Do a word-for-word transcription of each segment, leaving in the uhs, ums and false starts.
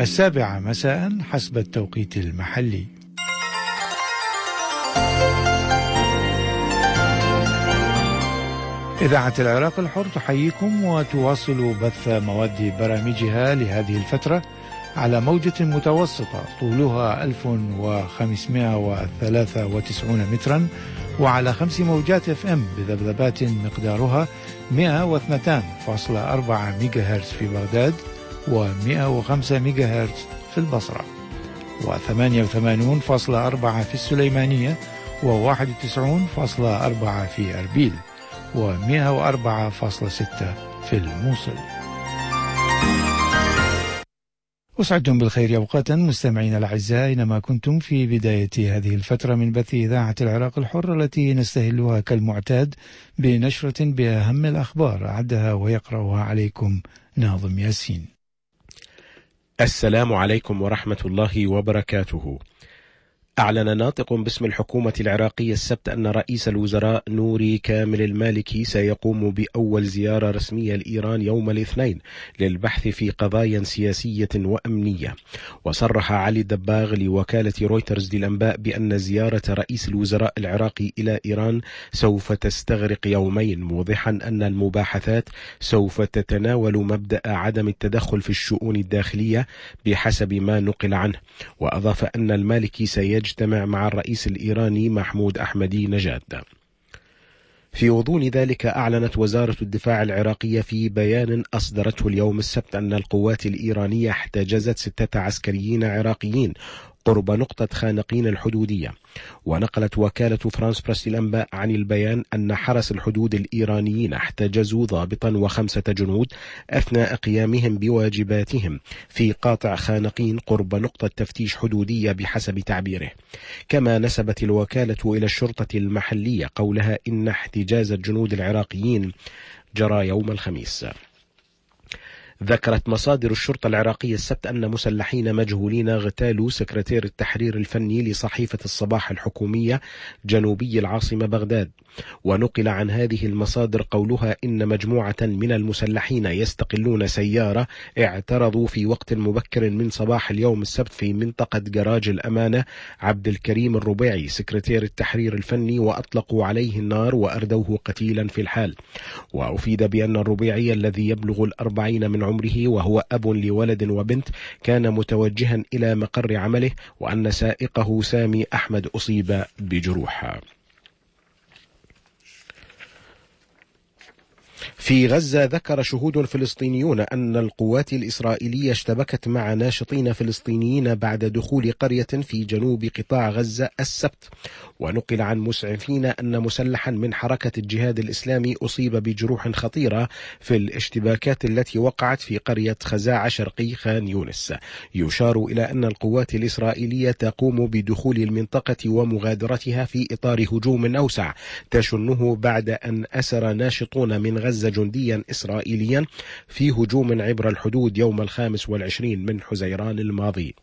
السابعة مساء حسب التوقيت المحلي. إذاعة العراق الحر تحييكم وتواصل بث مواد برامجها لهذه الفترة على موجة متوسطة طولها ألف وخمسمائة وثلاثة وتسعين مترا، وعلى خمس موجات اف ام بذبذبات مقدارها مئة واثنين فاصلة أربعة ميجا هرتز في بغداد، ومئة وخمسة ميجا هرتز في البصرة، وثمانية وثمانين فاصلة أربعة في السليمانية، وواحد وتسعين فاصلة أربعة في أربيل، ومئة وأربعة فاصلة ستة في الموصل. أسعدتم بالخير أوقاتا مستمعين الأعزاء أينما كنتم في بداية هذه الفترة من بث إذاعة العراق الحر التي نستهلها كالمعتاد بنشرة بأهم الأخبار أعدها ويقرأها عليكم ناظم ياسين. السلام عليكم ورحمة الله وبركاته. أعلن ناطق باسم الحكومة العراقية السبت أن رئيس الوزراء نوري كامل المالكي سيقوم بأول زيارة رسمية لإيران يوم الاثنين للبحث في قضايا سياسية وأمنية. وصرح علي دباغ لوكالة رويترز للأنباء بأن زيارة رئيس الوزراء العراقي إلى إيران سوف تستغرق يومين، موضحا أن المباحثات سوف تتناول مبدأ عدم التدخل في الشؤون الداخلية بحسب ما نقل عنه. وأضاف أن المالكي سيجب يجتمع مع الرئيس الإيراني محمود أحمدي نجاد. في غضون ذلك أعلنت وزارة الدفاع العراقية في بيان أصدرته اليوم السبت أن القوات الإيرانية احتجزت ستة عسكريين عراقيين قرب نقطة خانقين الحدودية. ونقلت وكالة فرانس بريس الأنباء عن البيان أن حرس الحدود الإيرانيين احتجزوا ضابطا وخمسة جنود أثناء قيامهم بواجباتهم في قاطع خانقين قرب نقطة تفتيش حدودية بحسب تعبيره. كما نسبت الوكالة إلى الشرطة المحلية قولها إن احتجاز الجنود العراقيين جرى يوم الخميس. ذكرت مصادر الشرطة العراقية السبت أن مسلحين مجهولين اغتالوا سكرتير التحرير الفني لصحيفة الصباح الحكومية جنوبي العاصمة بغداد. ونقل عن هذه المصادر قولها إن مجموعة من المسلحين يستقلون سيارة اعترضوا في وقت مبكر من صباح اليوم السبت في منطقة جراج الأمانة عبد الكريم الربيعي سكرتير التحرير الفني، وأطلقوا عليه النار وأردوه قتيلا في الحال. وأفيد بأن الربيعي الذي يبلغ الأربعين من عمره وهو أب لولد وبنت كان متوجها إلى مقر عمله، وأن سائقه سامي أحمد أصيب بجروح. في غزة ذكر شهود فلسطينيون أن القوات الإسرائيلية اشتبكت مع ناشطين فلسطينيين بعد دخول قرية في جنوب قطاع غزة السبت. ونقل عن مسعفين أن مسلحا من حركة الجهاد الإسلامي أصيب بجروح خطيرة في الاشتباكات التي وقعت في قرية خزاعة شرقي خان يونس. يشار إلى أن القوات الإسرائيلية تقوم بدخول المنطقة ومغادرتها في إطار هجوم أوسع تشنه بعد أن أسر ناشطون من غزة جنديا إسرائيليا في هجوم عبر الحدود يوم الخامس والعشرين من حزيران الماضي.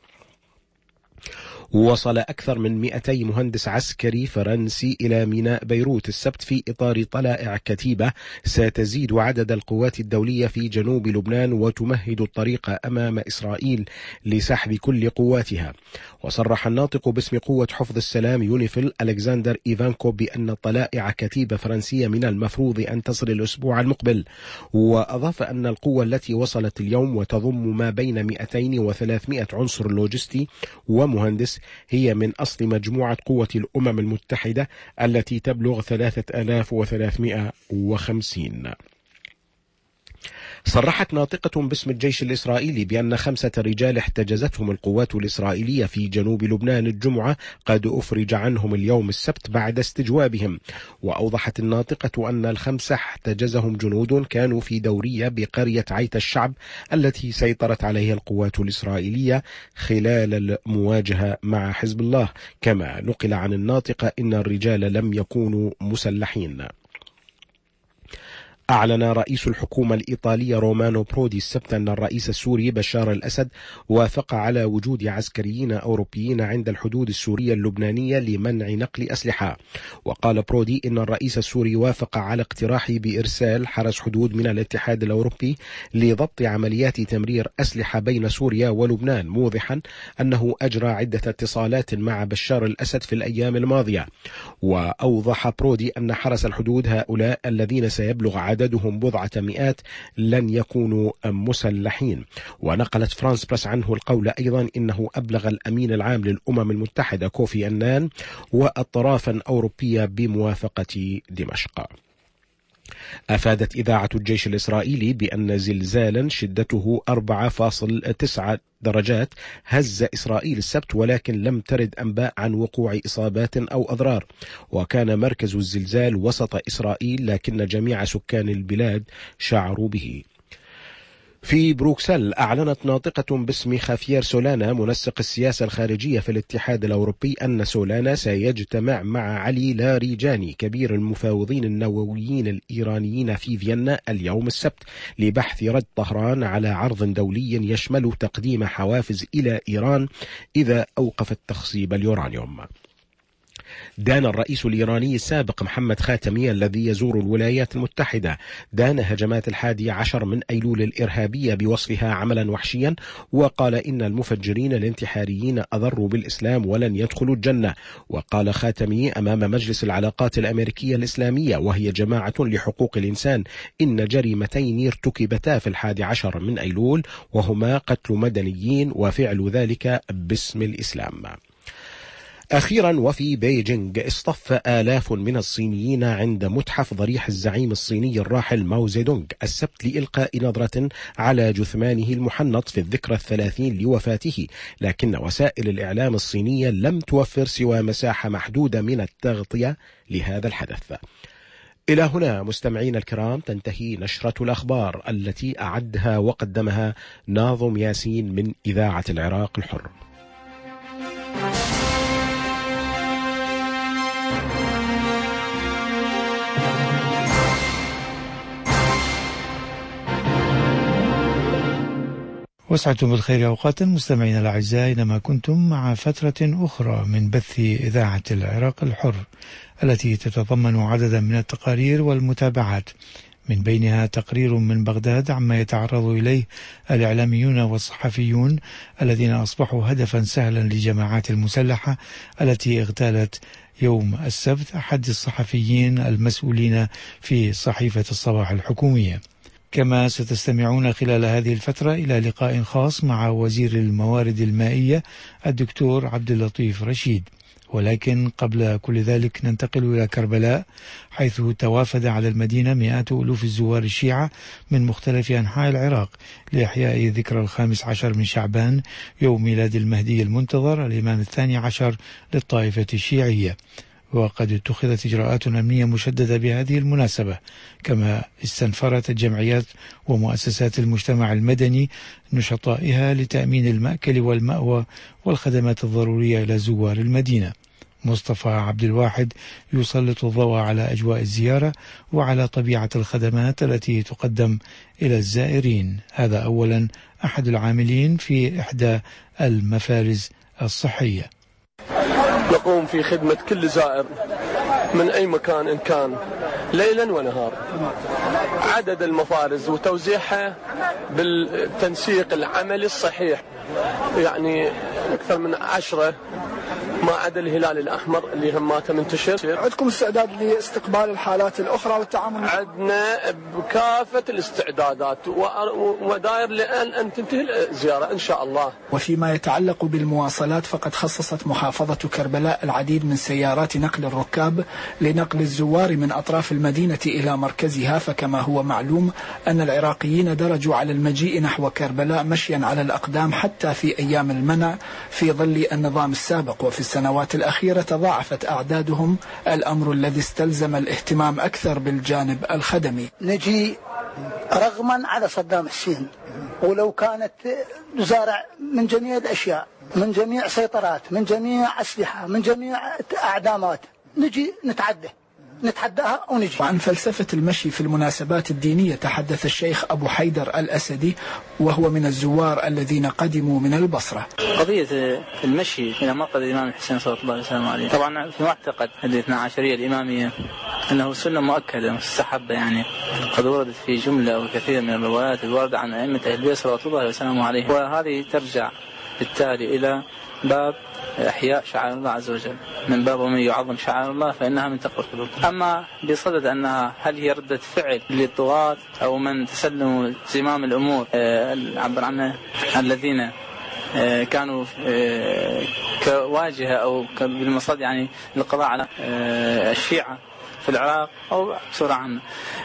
وصل أكثر من مئتي مهندس عسكري فرنسي إلى ميناء بيروت السبت في إطار طلائع كتيبة ستزيد عدد القوات الدولية في جنوب لبنان وتمهد الطريق أمام إسرائيل لسحب كل قواتها. وصرح الناطق باسم قوة حفظ السلام يونيفيل ألكسندر إيفانكو بأن طلائع كتيبة فرنسية من المفروض أن تصل الأسبوع المقبل. وأضاف أن القوة التي وصلت اليوم وتضم ما بين مئتين وثلاثمائة عنصر لوجستي ومهندس هي من أصل مجموعة قوة الأمم المتحدة التي تبلغ ثلاثة آلاف وثلاثمائة وخمسين. صرحت ناطقة باسم الجيش الإسرائيلي بأن خمسة رجال احتجزتهم القوات الإسرائيلية في جنوب لبنان الجمعة قد أفرج عنهم اليوم السبت بعد استجوابهم. وأوضحت الناطقة أن الخمسة احتجزهم جنود كانوا في دورية بقرية عيت الشعب التي سيطرت عليها القوات الإسرائيلية خلال المواجهة مع حزب الله. كما نقل عن الناطقة إن الرجال لم يكونوا مسلحين. أعلن رئيس الحكومة الإيطالية رومانو برودي السبت أن الرئيس السوري بشار الأسد وافق على وجود عسكريين أوروبيين عند الحدود السورية اللبنانية لمنع نقل أسلحة. وقال برودي إن الرئيس السوري وافق على اقتراحه بإرسال حرس حدود من الاتحاد الأوروبي لضبط عمليات تمرير أسلحة بين سوريا ولبنان، موضحا أنه أجرى عدة اتصالات مع بشار الأسد في الأيام الماضية. وأوضح برودي أن حرس الحدود هؤلاء الذين سيبلغ عددهم بضعة مئات لن يكونوا مسلحين. ونقلت فرانس بريس عنه القول أيضا إنه أبلغ الأمين العام للأمم المتحدة كوفي أنان وأطرافا أوروبية بموافقة دمشق. أفادت إذاعة الجيش الإسرائيلي بأن زلزالا شدته أربعة فاصلة تسعة درجات هز إسرائيل السبت، ولكن لم ترد أنباء عن وقوع إصابات أو أضرار. وكان مركز الزلزال وسط إسرائيل، لكن جميع سكان البلاد شعروا به. في بروكسل أعلنت ناطقة باسم خافير سولانا منسق السياسة الخارجية في الاتحاد الأوروبي أن سولانا سيجتمع مع علي لاريجاني كبير المفاوضين النوويين الإيرانيين في فيينا اليوم السبت لبحث رد طهران على عرض دولي يشمل تقديم حوافز إلى إيران إذا أوقفت تخصيب اليورانيوم. دان الرئيس الإيراني السابق محمد خاتمي الذي يزور الولايات المتحدة دان هجمات الحادي عشر من أيلول الإرهابية بوصفها عملا وحشيا، وقال إن المفجرين الانتحاريين أضروا بالإسلام ولن يدخلوا الجنة. وقال خاتمي أمام مجلس العلاقات الأمريكية الإسلامية وهي جماعة لحقوق الإنسان إن جريمتين ارتكبتا في الحادي عشر من أيلول وهما قتل مدنيين وفعل ذلك باسم الإسلام. أخيرا وفي بيجينغ اصطف آلاف من الصينيين عند متحف ضريح الزعيم الصيني الراحل ماو زيدونغ السبت لإلقاء نظرة على جثمانه المحنط في الذكرى الثلاثين لوفاته، لكن وسائل الإعلام الصينية لم توفر سوى مساحة محدودة من التغطية لهذا الحدث. إلى هنا مستمعين الكرام تنتهي نشرة الأخبار التي أعدها وقدمها ناظم ياسين من إذاعة العراق الحر. وسعتم بالخير أوقاتا مستمعينا الأعزاء، أينما كنتم مع فترة أخرى من بث إذاعة العراق الحر التي تتضمن عددا من التقارير والمتابعات، من بينها تقرير من بغداد عما يتعرض إليه الإعلاميون والصحفيون الذين أصبحوا هدفا سهلا للجماعات المسلحة التي اغتالت يوم السبت أحد الصحفيين المسؤولين في صحيفة الصباح الحكومية. كما ستستمعون خلال هذه الفترة إلى لقاء خاص مع وزير الموارد المائية الدكتور عبد اللطيف رشيد. ولكن قبل كل ذلك ننتقل إلى كربلاء، حيث توافد على المدينة مئات ألوف الزوار الشيعة من مختلف أنحاء العراق لإحياء ذكرى الخامس عشر من شعبان، يوم ميلاد المهدي المنتظر الإمام الثاني عشر للطائفة الشيعية. وقد اتخذت إجراءات أمنية مشددة بهذه المناسبة، كما استنفرت الجمعيات ومؤسسات المجتمع المدني نشطائها لتأمين المأكل والمأوى والخدمات الضرورية إلى زوار المدينة. مصطفى عبد الواحد يسلط الضوء على أجواء الزيارة وعلى طبيعة الخدمات التي تقدم إلى الزائرين. هذا أولا أحد العاملين في إحدى المفارز الصحية. نقوم في خدمة كل زائر من أي مكان إن كان، ليلا ونهار. عدد المفارز وتوزيعها بالتنسيق العملي الصحيح، يعني أكثر من عشرة ما عدا الهلال الأحمر اللي هماته منتشر. عندكم استعداد لاستقبال الحالات الأخرى والتعامل؟ عندنا بكافة الاستعدادات وداير لأن أن تنتهي الزيارة إن شاء الله. وفيما يتعلق بالمواصلات، فقد خصصت محافظة كربلاء العديد من سيارات نقل الركاب لنقل الزوار من أطراف المدينة إلى مركزها. فكما هو معلوم أن العراقيين درجوا على المجيء نحو كربلاء مشيا على الأقدام حتى في أيام المنع في ظل النظام السابق، وفي السنوات الأخيرة تضاعفت أعدادهم، الأمر الذي استلزم الاهتمام أكثر بالجانب الخدمي. نجي رغما على صدام حسين، ولو كانت نزارع من جميع الأشياء، من جميع سيطرات، من جميع أسلحة، من جميع أعدامات، نجي نتعدى نتحداها ونجي. وعن فلسفة المشي في المناسبات الدينية تحدث الشيخ أبو حيدر الأسدي وهو من الزوار الذين قدموا من البصرة. قضية المشي إلى مرقد الإمام الحسين صلى الله عليه وسلم عليه، طبعا في معتقد الاثنا عشرية الإمامية أنه سنة مؤكدة مستحبة، يعني قد وردت في جملة وكثير من الروايات الواردة عن أئمة أهل البيت صلى الله عليه وسلم عليه، وهذه ترجع بالتالي إلى باب إحياء شعائر الله عز وجل، من باب ومن يعظم شعائر الله فإنها من تقوى القلوب. أما بصدد أنها هل هي ردة فعل للطغاة أو من تسلموا زمام الأمور عبر عنه الذين كانوا كواجهة أو بالمصاد يعني للقضاء على الشيعة في العراق أو بصورة عامة،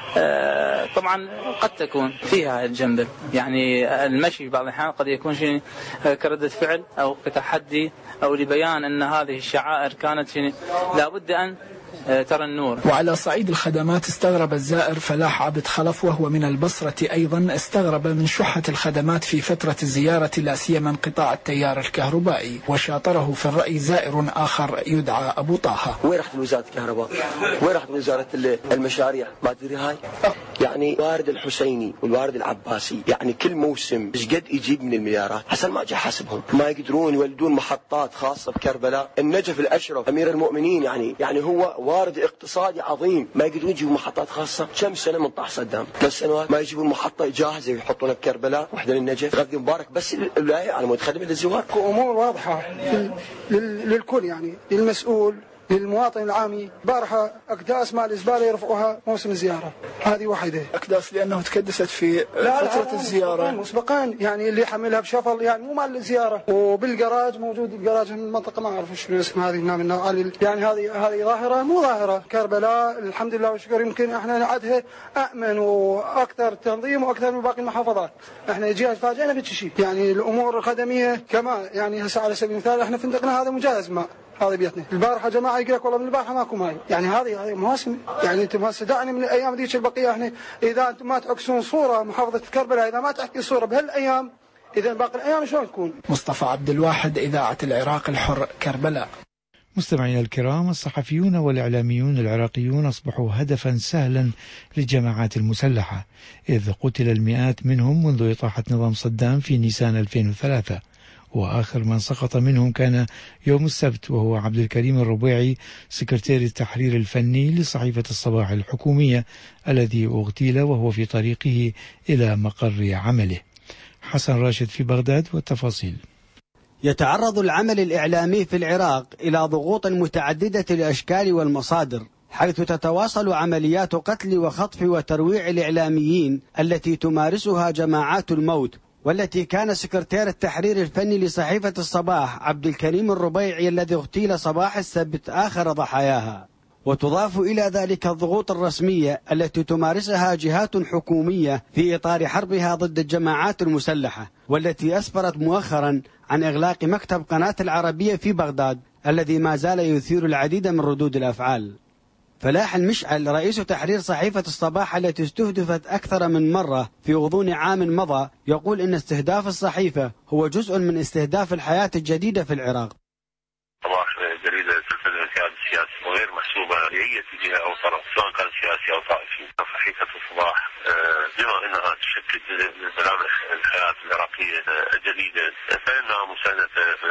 طبعا قد تكون فيها الجنب، يعني المشي بعض الأحيان قد يكون شيء كردة فعل أو كتحدي أو لبيان أن هذه الشعائر كانت لابد أن ترى النور. وعلى صعيد الخدمات استغرب الزائر فلاح عبد خلف وهو من البصرة أيضا، استغرب من شحة الخدمات في فترة الزيارة لا سيما انقطاع التيار الكهربائي، وشاطره في الرأي زائر آخر يدعى أبو طه. وين رحت وزارة الكهرباء؟ وين رحت وزارة المشاريع؟ ما تدري هاي يعني الوارد الحسيني والوارد العباسي يعني كل موسم ايش قد يجيب من المليارات، حسن ما جاء حسبهم، ما يقدرون يولدون محطات خاصة بكربلاء. النجف الأشرف أمير المؤمنين يعني يعني هو وارد اقتصادي عظيم، ما يقدرون يجيبون محطات خاصة. كم سنة من طاح صدام، ثلاث سنوات ما يجيبون محطة جاهزة يحطونها بكربلاء وحدة للنجف. غذي مبارك بس الولاية على مود خدمة للزوار. أمور واضحة للكل، يعني للمسؤول للمواطن العامي. بارحة أكداس مع الإزبالة يرفعوها موسم الزيارة، هذه واحدة. أكداس لأنه تكدست في لا فترة لا الزيارة مسبقا، يعني اللي حملها بشفل يعني مو مال الزيارة. وبالجراج موجود الجراج من المنطقة ما أعرف شنو اسم هذه النوع، يعني هذه هذه ظاهرة مو ظاهرة. كربلاء الحمد لله والشكر يمكن احنا نعدها أأمن وأكثر تنظيم وأكثر من باقي المحافظات. احنا جينا تفاجئنا بشيء، يعني الأمور الخدمية كمان، يعني هسه على سبيل المثال احنا فندقنا هذا مجهز ماء، هذا بيتنا. البارحة جماعة يقول لك والله من البارحة ماكو ماي، يعني هذه هذه مواسم، يعني انتم هسه دعني من الايام ذيك البقيه. احنا اذا انتم ما تعكسون صوره محافظه كربلاء، اذا ما تحكي صوره بهالايام، اذا باقي الايام شلون تكون؟ مصطفى عبد الواحد، اذاعه العراق الحر، كربلاء. مستمعينا الكرام، الصحفيون والإعلاميون العراقيون أصبحوا هدفا سهلا للجماعات المسلحة، إذ قتل المئات منهم منذ إطاحة نظام صدام في نيسان ألفين وثلاثة، وآخر من سقط منهم كان يوم السبت، وهو عبد الكريم الربيعي سكرتير التحرير الفني لصحيفة الصباح الحكومية الذي اغتيل وهو في طريقه إلى مقر عمله. حسن راشد في بغداد والتفاصيل. يتعرض العمل الإعلامي في العراق إلى ضغوط متعددة الأشكال والمصادر، حيث تتواصل عمليات قتل وخطف وترويع الإعلاميين التي تمارسها جماعات الموت، والتي كان سكرتير التحرير الفني لصحيفة الصباح عبد الكريم الربيعي الذي اغتيل صباح السبت آخر ضحاياها. وتضاف إلى ذلك الضغوط الرسمية التي تمارسها جهات حكومية في إطار حربها ضد الجماعات المسلحة، والتي أسفرت مؤخرا عن إغلاق مكتب قناة العربية في بغداد الذي ما زال يثير العديد من ردود الأفعال. فلاح المشعل رئيس تحرير صحيفة الصباح التي استهدفت أكثر من مرة في غضون عام مضى يقول إن استهداف الصحيفة هو جزء من استهداف الحياة الجديدة في العراق. صباح جريدة تلتزم الانتهاج السياسي وغير محسوبة لأي جهة أو طرف سواء كان سياسي أو طائفي. صحيفة الصباح بما أنها تشكل جزء من ملامح الحياة العراقية الجديدة فإنها مساندة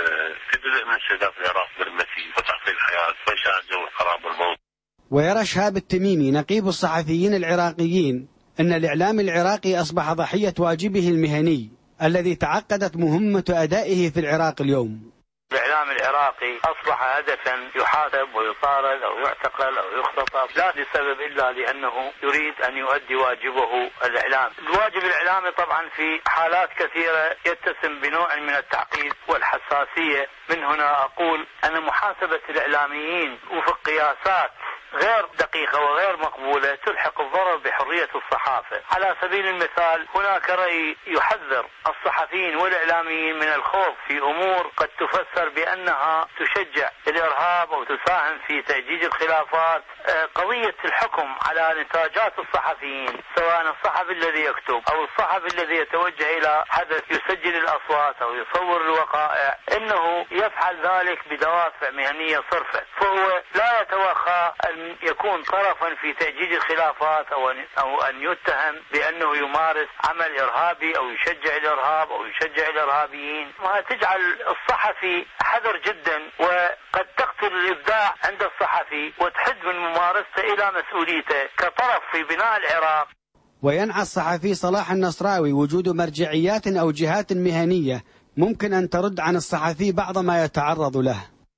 كجزء من استهداف العراق بالمثيل وتعطيل الحياة وإنشاء جو القرار والموت. ويرى شهاب التميمي نقيب الصحفيين العراقيين أن الإعلام العراقي أصبح ضحية واجبه المهني الذي تعقدت مهمة أدائه في العراق اليوم. الإعلام العراقي أصبح هدفا يحاسب ويطارد أو يعتقل أو يختطف، لا لسبب إلا لأنه يريد أن يؤدي واجبه الإعلامي. الواجب الإعلامي طبعا في حالات كثيرة يتسم بنوع من التعقيد والحساسية. من هنا أقول أن محاسبة الإعلاميين وفق قياسات غير دقيقة وغير مقبولة تلحق الضرر بحرية الصحافة. على سبيل المثال هناك رأي يحذر الصحفيين والإعلاميين من الخوض في أمور قد تفسر بأنها تشجع الإرهاب أو تساهم في تأجيج الخلافات. قضية الحكم على نتاجات الصحفيين سواء الصحفي الذي يكتب أو الصحفي الذي يتوجه إلى حدث يسجل الأصوات أو يصور الوقائع، إنه يفعل ذلك بدوافع مهنية صرفة، فهو لا يتوخى يكون طرفا في تأجيج الخلافات أو أن, أو أن يتهم بأنه يمارس عمل إرهابي أو يشجع الإرهاب أو يشجع الإرهابيين. وتجعل الصحفي حذر جدا، وقد تقتل الإبداع عند الصحفي وتحد من ممارسته إلى مسؤوليته كطرف في بناء العراق. وينعى الصحفي صلاح النصراوي وجود مرجعيات أو جهات مهنية ممكن أن ترد عن الصحفي بعض ما يتعرض له.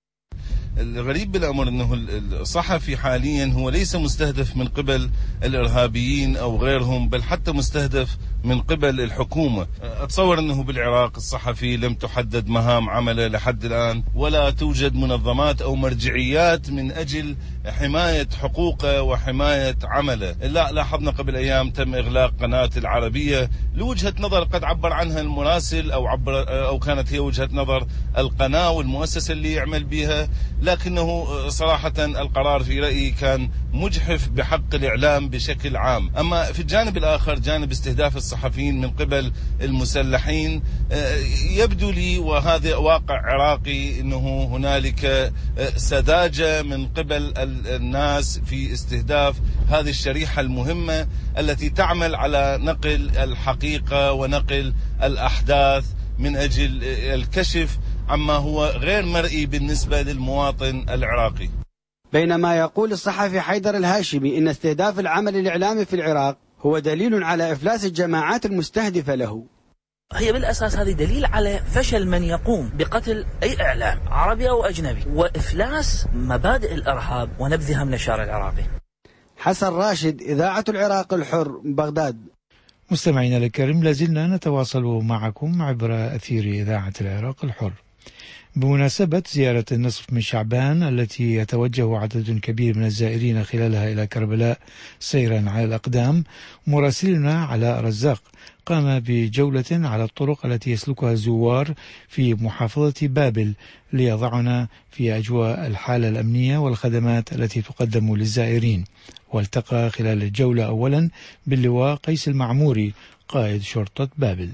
الغريب بالأمر أنه الصحفي حاليا هو ليس مستهدف من قبل الإرهابيين أو غيرهم، بل حتى مستهدف من قبل الحكومة. أتصور أنه بالعراق الصحفي لم تحدد مهام عمله لحد الآن، ولا توجد منظمات أو مرجعيات من أجل حماية حقوقه وحماية عمله. لا، لاحظنا قبل أيام تم إغلاق قناة العربية لوجهة نظر قد عبر عنها المراسل أو عبر أو كانت هي وجهة نظر القناة والمؤسسة اللي يعمل بها، لكنه صراحة القرار في رأيي كان مجحف بحق الإعلام بشكل عام. أما في الجانب الآخر، جانب استهداف الصحفيين من قبل المسلحين، يبدو لي وهذا واقع عراقي أنه هنالك سذاجة من قبل الناس في استهداف هذه الشريحة المهمة التي تعمل على نقل الحقيقة ونقل الأحداث من أجل الكشف عما هو غير مرئي بالنسبة للمواطن العراقي. بينما يقول الصحفي حيدر الهاشمي إن استهداف العمل الإعلامي في العراق هو دليل على إفلاس الجماعات المستهدفة له. هي بالأساس هذه دليل على فشل من يقوم بقتل أي إعلام عربي أو أجنبي وإفلاس مبادئ الإرهاب ونبذها من الشارع العراقي. حسن راشد، إذاعة العراق الحر، بغداد. مستمعينا الكرام، لازلنا نتواصل معكم عبر أثير إذاعة العراق الحر. بمناسبة زيارة النصف من شعبان التي يتوجه عدد كبير من الزائرين خلالها إلى كربلاء سيرا على الأقدام، مراسلنا علاء رزاق قام بجولة على الطرق التي يسلكها الزوار في محافظة بابل ليضعنا في أجواء الحالة الأمنية والخدمات التي تقدم للزائرين. والتقى خلال الجولة أولا باللواء قيس المعموري قائد شرطة بابل.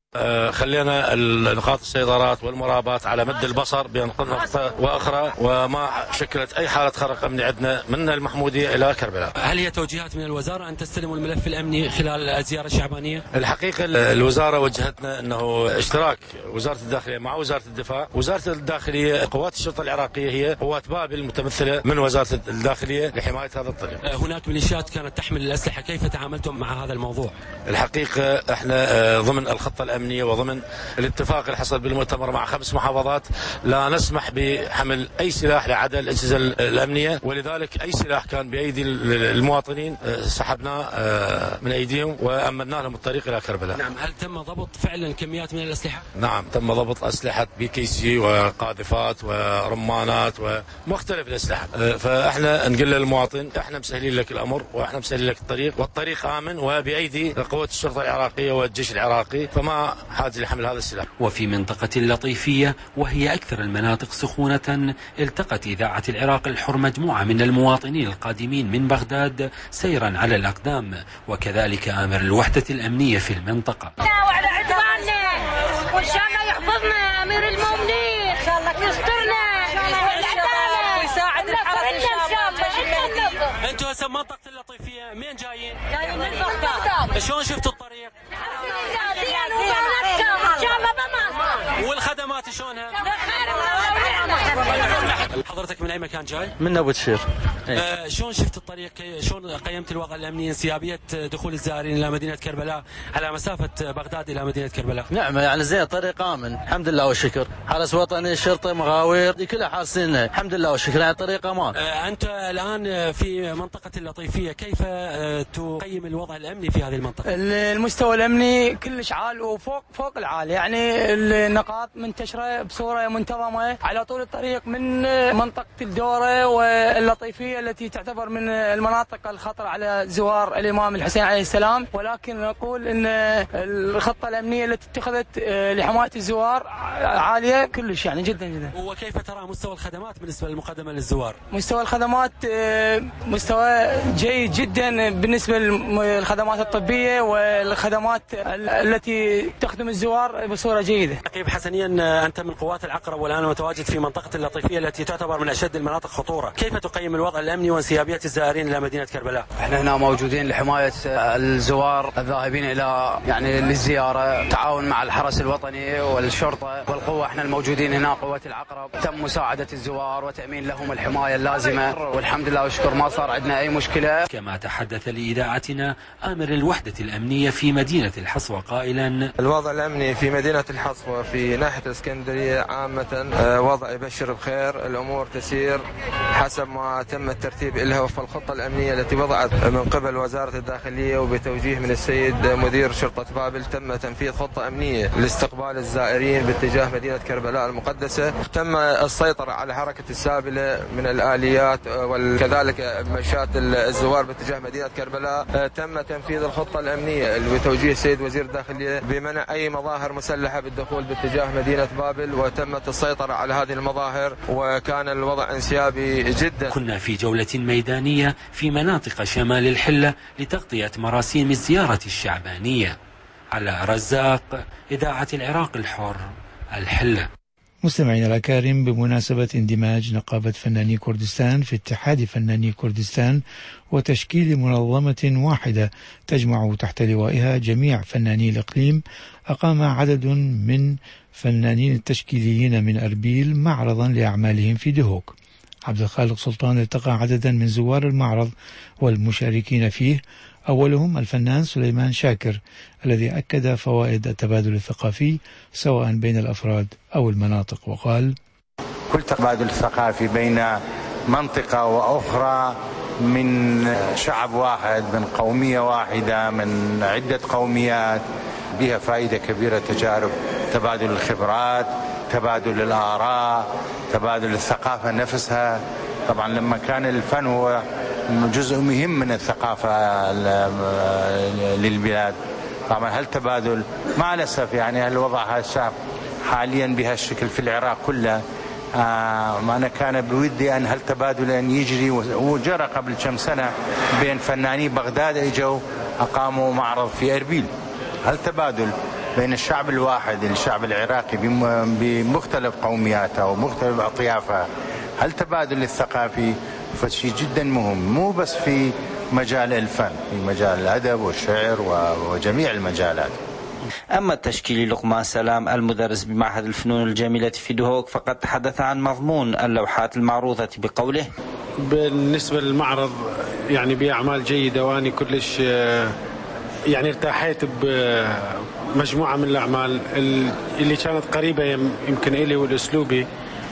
خلينا نقاط السيطرات والمرابات على مد البصر بين نقطة وأخرى، وما شكلت أي حالة خرق أمني عندنا من المحمودية إلى كربلاء. هل هي توجيهات من الوزارة أن تستلموا الملف الأمني خلال الزيارة الشعبانية؟ الحقيقة الوزارة وجهتنا أنه اشتراك وزارة الداخلية مع وزارة الدفاع. وزارة الداخلية، قوات الشرطة العراقية هي قوات بابل المتمثلة من وزارة الداخلية لحماية هذا الطريق. هناك ميليشيات كانت تحمل الأسلحة، كيف تعاملتم مع هذا الموضوع؟ الحقيقة احنا ضمن الخطة الأمنية وضمن الاتفاق اللي حصل بالمؤتمر مع خمس محافظات لا نسمح بحمل أي سلاح لعدى الأجهزة الأمنية، ولذلك أي سلاح كان بأيدي المواطنين سحبناه من أيديهم وأمنا لهم الطريق إلى كربلاء. نعم، هل تم ضبط فعلا كميات من الأسلحة؟ نعم، تم ضبط أسلحة بي كي سي وقاذفات ورمانات ومختلف الأسلحة. فإحنا نقول للمواطن إحنا مسهلين لك الأمر وإحنا مسهلين لك الطريق، والطريق آمن وبأيدي قوات الشرطة العراقية والجيش العراقي، فما حاجة لحمل هذا السلاح. وفي منطقة اللطيفية وهي أكثر المناطق سخونة، التقت إذاعة العراق الحر مجموعة من المواطنين القادمين من بغداد سيرا على الأقدام، وكذلك آمر الوحدة الأمنية في المنطقة. وعلى عدواننا وإن شاء الله يحفظنا أمير المؤمنين، إن شاء الله يسترنا ويساعد الحرس إن شاء الله. أنتوا هسه منطقة اللطيفية مين جايين؟ جايين من بغداد. شلون شفت الطريق؟ والخدمات شلونها؟ حضرتك من أي مكان جاي؟ من أبو تشير. آه شلون شفت الطريق؟ شلون قيمت الوضع الأمني، انسيابية دخول الزائرين إلى مدينة كربلاء على مسافة بغداد إلى مدينة كربلاء؟ نعم، يعني زين، الطريق آمن الحمد لله والشكر. حرس وطني، شرطة، مغاوير، دي كلها حارسينها الحمد لله والشكر، يعني الطريق أمان. آه أنت الآن في منطقة اللطيفية، كيف آه تقيم الوضع الأمني في هذه المنطقة؟ المستوى الأمني كلش عال وفوق فوق العال، يعني النقاط منتشرة بصورة منتظمة على طول الطريق من منطقة الدورة واللطيفية التي تعتبر من المناطق الخطر على زوار الإمام الحسين عليه السلام، ولكن نقول أن الخطة الأمنية التي اتخذت لحماية الزوار عالية كلش، يعني جدا جدا. وكيف ترى مستوى الخدمات بالنسبة للمقدمة للزوار؟ مستوى الخدمات مستوى جيد جدا بالنسبة للخدمات الطبية والخدمات التي تخدم الزوار بصورة جيدة. نقيب حسنيا، أنت من قوات العقرب والآن متواجد في منطقة اللطيفية التي تعتبر من أشد المناطق خطورة. كيف تقيم الوضع الأمني وانسيابية الزائرين إلى مدينة كربلاء؟ احنا هنا موجودين لحماية الزوار الذاهبين إلى يعني للزيارة، تعاون مع الحرس الوطني والشرطة والقوة. احنا الموجودين هنا قوة العقرب، تم مساعدة الزوار وتأمين لهم الحماية اللازمة، والحمد لله والشكر ما صار عندنا أي مشكلة. كما تحدث لإذاعتنا آمر الوحدة الأمنية في مدينة الحصوة قائلا: الوضع الأمني في مدينة الحصوة في ناحية الإسكندرية عامة وضع يبشر بخير، الأمور تسير حسب ما تم الترتيب لها وفق الخطة الأمنية التي وضعت من قبل وزارة الداخلية وبتوجيه من السيد مدير شرطة بابل. تم تنفيذ خطة أمنية لاستقبال الزائرين باتجاه مدينة كربلاء المقدسة. تم السيطرة على حركة السابلة من الآليات وكذلك مشاة الزوار باتجاه مدينة كربلاء. تم تنفيذ الخطة الأمنية بتوجيه السيد وزير الداخلية بمنع أي مظاهر مسلحة بالدخول باتجاه مدينة بابل، وتمت السيطرة على هذه المظاهر وكان الوضع انسيابي جدا. كنا في جولة ميدانية في مناطق شمال الحلة لتغطية مراسيم الزيارة الشعبانية. على رزاق، إذاعة العراق الحر، الحلة. مستمعينا الأكارم، بمناسبة اندماج نقابة فناني كردستان في اتحاد فناني كردستان وتشكيل منظمة واحدة تجمع تحت لوائها جميع فناني الإقليم، أقام عدد من فنانين التشكيليين من أربيل معرضا لأعمالهم في دهوك. عبد الخالق سلطان التقى عددا من زوار المعرض والمشاركين فيه، أولهم الفنان سليمان شاكر الذي أكد فوائد التبادل الثقافي سواء بين الأفراد أو المناطق، وقال: كل تبادل ثقافي بين منطقة وأخرى من شعب واحد، من قومية واحدة، من عدة قوميات، بها فائدة كبيرة. تجارب، تبادل الخبرات، تبادل الآراء، تبادل الثقافة نفسها. طبعا لما كان الفن هو جزء مهم من الثقافة للبلاد، طبعا هالتبادل مع الأسف يعني الوضع هالشعب حاليا بهالشكل في العراق كله. آه أنا كان بودي أن هالتبادل أن يجري، وجرى قبل كم سنة بين فناني بغداد اجوا أقاموا معرض في أربيل. هالتبادل بين الشعب الواحد، الشعب العراقي بمختلف قومياته ومختلف أطيافه، هالتبادل الثقافي فشي جدا مهم، مو بس في مجال الفن، في مجال الأدب والشعر وجميع المجالات. أما التشكيلي لقمان سلام المدرس بمعهد الفنون الجميلة في دهوك فقد تحدث عن مضمون اللوحات المعروضة بقوله: بالنسبة للمعرض يعني بأعمال جيدة، وأني كلش يعني ارتاحيت بمجموعة من الأعمال اللي كانت قريبة يمكن إلي والأسلوبي.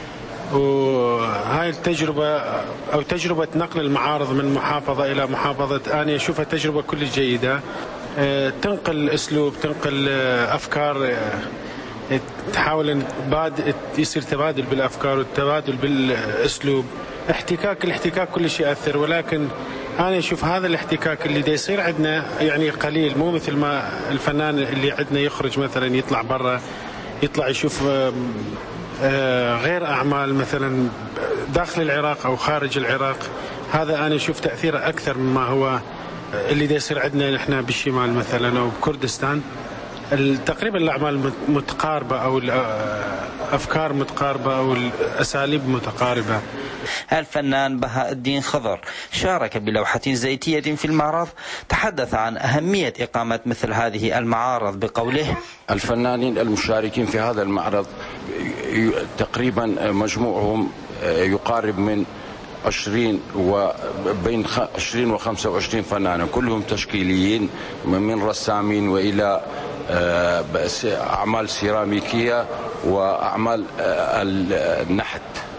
وهاي التجربة أو تجربة نقل المعارض من محافظة إلى محافظة أنا أشوفها تجربة كلش جيدة، تنقل أسلوب، تنقل أفكار، تحاول أن بعد يصير تبادل بالأفكار والتبادل بالأسلوب. احتكاك الاحتكاك كل شيء يأثر، ولكن أنا أشوف هذا الاحتكاك اللي دا يصير عندنا يعني قليل، مو مثل ما الفنان اللي عندنا يخرج مثلا يطلع برا، يطلع يشوف غير أعمال مثلا داخل العراق أو خارج العراق. هذا أنا أشوف تأثيره أكثر مما هو اللي دا يصير عندنا نحن بالشمال مثلا أو بكردستان. تقريبا الأعمال متقاربة أو الأفكار متقاربة أو الأساليب متقاربة. الفنان بهاء الدين خضر شارك بلوحة زيتية في المعرض، تحدث عن أهمية إقامة مثل هذه المعارض بقوله: الفنانين المشاركين في هذا المعرض تقريبا مجموعهم يقارب من عشرين وبين عشرين وخمسة وعشرين فنانا، كلهم تشكيليين من رسامين وإلى أعمال سيراميكية وأعمال النحت.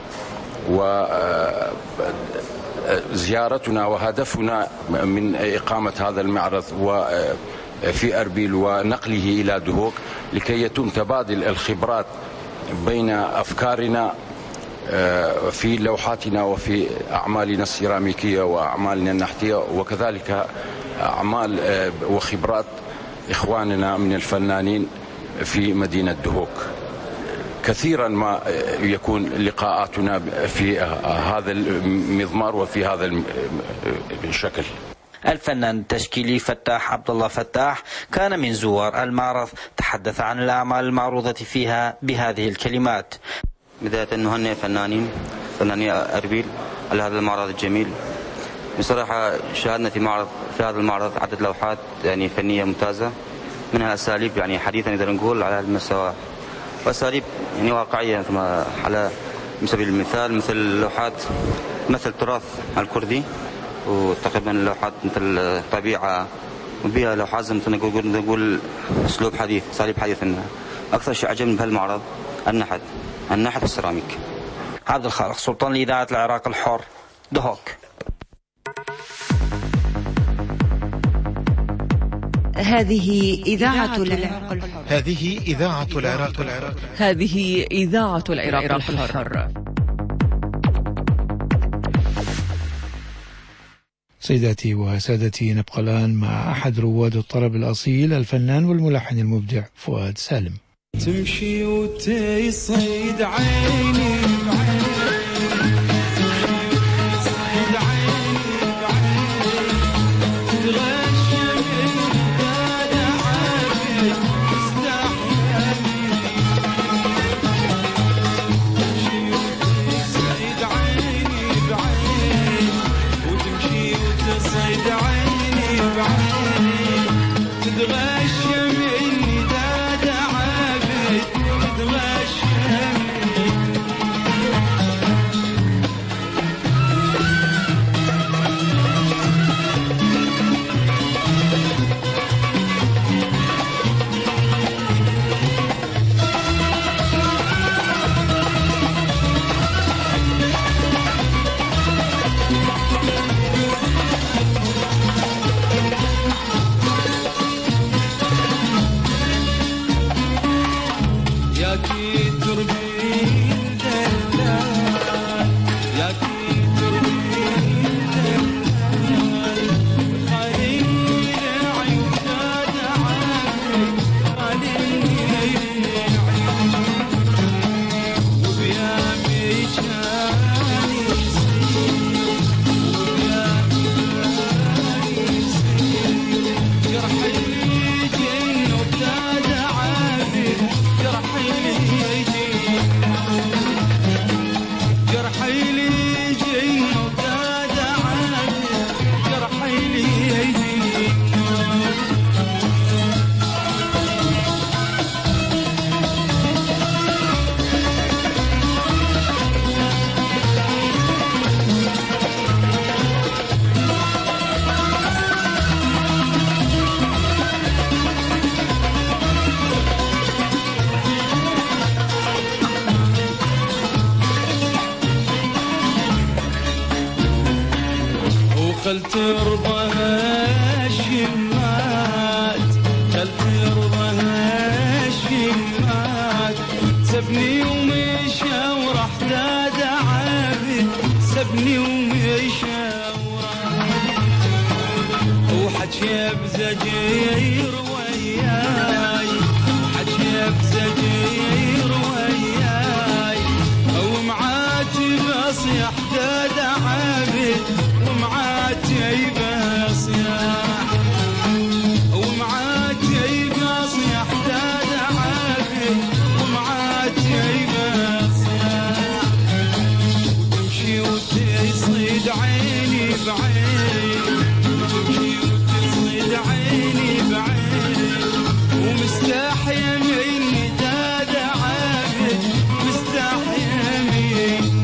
وزيارتنا وهدفنا من إقامة هذا المعرض وفي أربيل ونقله إلى دهوك لكي يتم تبادل الخبرات بين أفكارنا في لوحاتنا وفي أعمالنا السيراميكية وأعمالنا النحتية، وكذلك أعمال وخبرات إخواننا من الفنانين في مدينة دهوك. كثيرا ما يكون لقاءاتنا في هذا المضمار وفي هذا الشكل. الفنان التشكيلي فتاح عبد الله فتاح كان من زوار المعرض، تحدث عن الأعمال المعروضة فيها بهذه الكلمات: بداية نهنئ الفنانين فناني أربيل على هذا المعرض الجميل. بصراحة شاهدنا في معرض في هذا المعرض عدد لوحات يعني فنية ممتازة، منها أساليب يعني حديثة نقدر نقول على المستوى، وأساليب يعني واقعية على سبيل المثال مثل لوحات مثل تراث الكردي، وتقريبا لوحات مثل طبيعة، وبها لوحات مثل نقول نقول أسلوب حديث، أساليب حديث. إنها أكثر شيء عجبني بهالمعرض النحت، النحت والسيراميك. عبد الخالق سلطان لإذاعة العراق الحر، دهوك. هذه إذاعة العراق الحر. هذه إذاعة العراق الحر. هذه إذاعة العراق الحر. سيداتي وسادتي، نبقى الآن مع أحد رواد الطرب الأصيل، الفنان والملحن المبدع فؤاد سالم. تمشي وتيصيد عيني بعيني، تمشي وتيصيد عيني بعيني، تتغشى من بعد عيني تستحيي. تمشي وتيصيد عيني بعيني، وتمشي وتصيد عيني بعيني، تتغشى مني داد عابد تتغشى مني. ياكي تربين دلال، ياكي تربين دلال، خليني لعيداد عابد، خليني لعيداد، وبيامي كان يصير، وبيامي كان يصير، جرحي يجي وبداد عابد، جرحي يجي، جرحي يجي وبداد عابد، جرحي يجي. وخل ترضى الشمات، خل ترضى الشمات، سبني ومشى وراح داد عابد، سبني ومشى وراح، وحكي بزجير وياي، حكي بزجير وياي، ومعاتب اصيح داد عابد، ومعاتب اصيح، ومعاتب اصيح داد عابد، ومعاتب اصيح، وتمشي وتصيد عيني بعيني، وتمشي وتصيد عيني بعيني، ومستحيا مني داد عابد، مستحيا مني.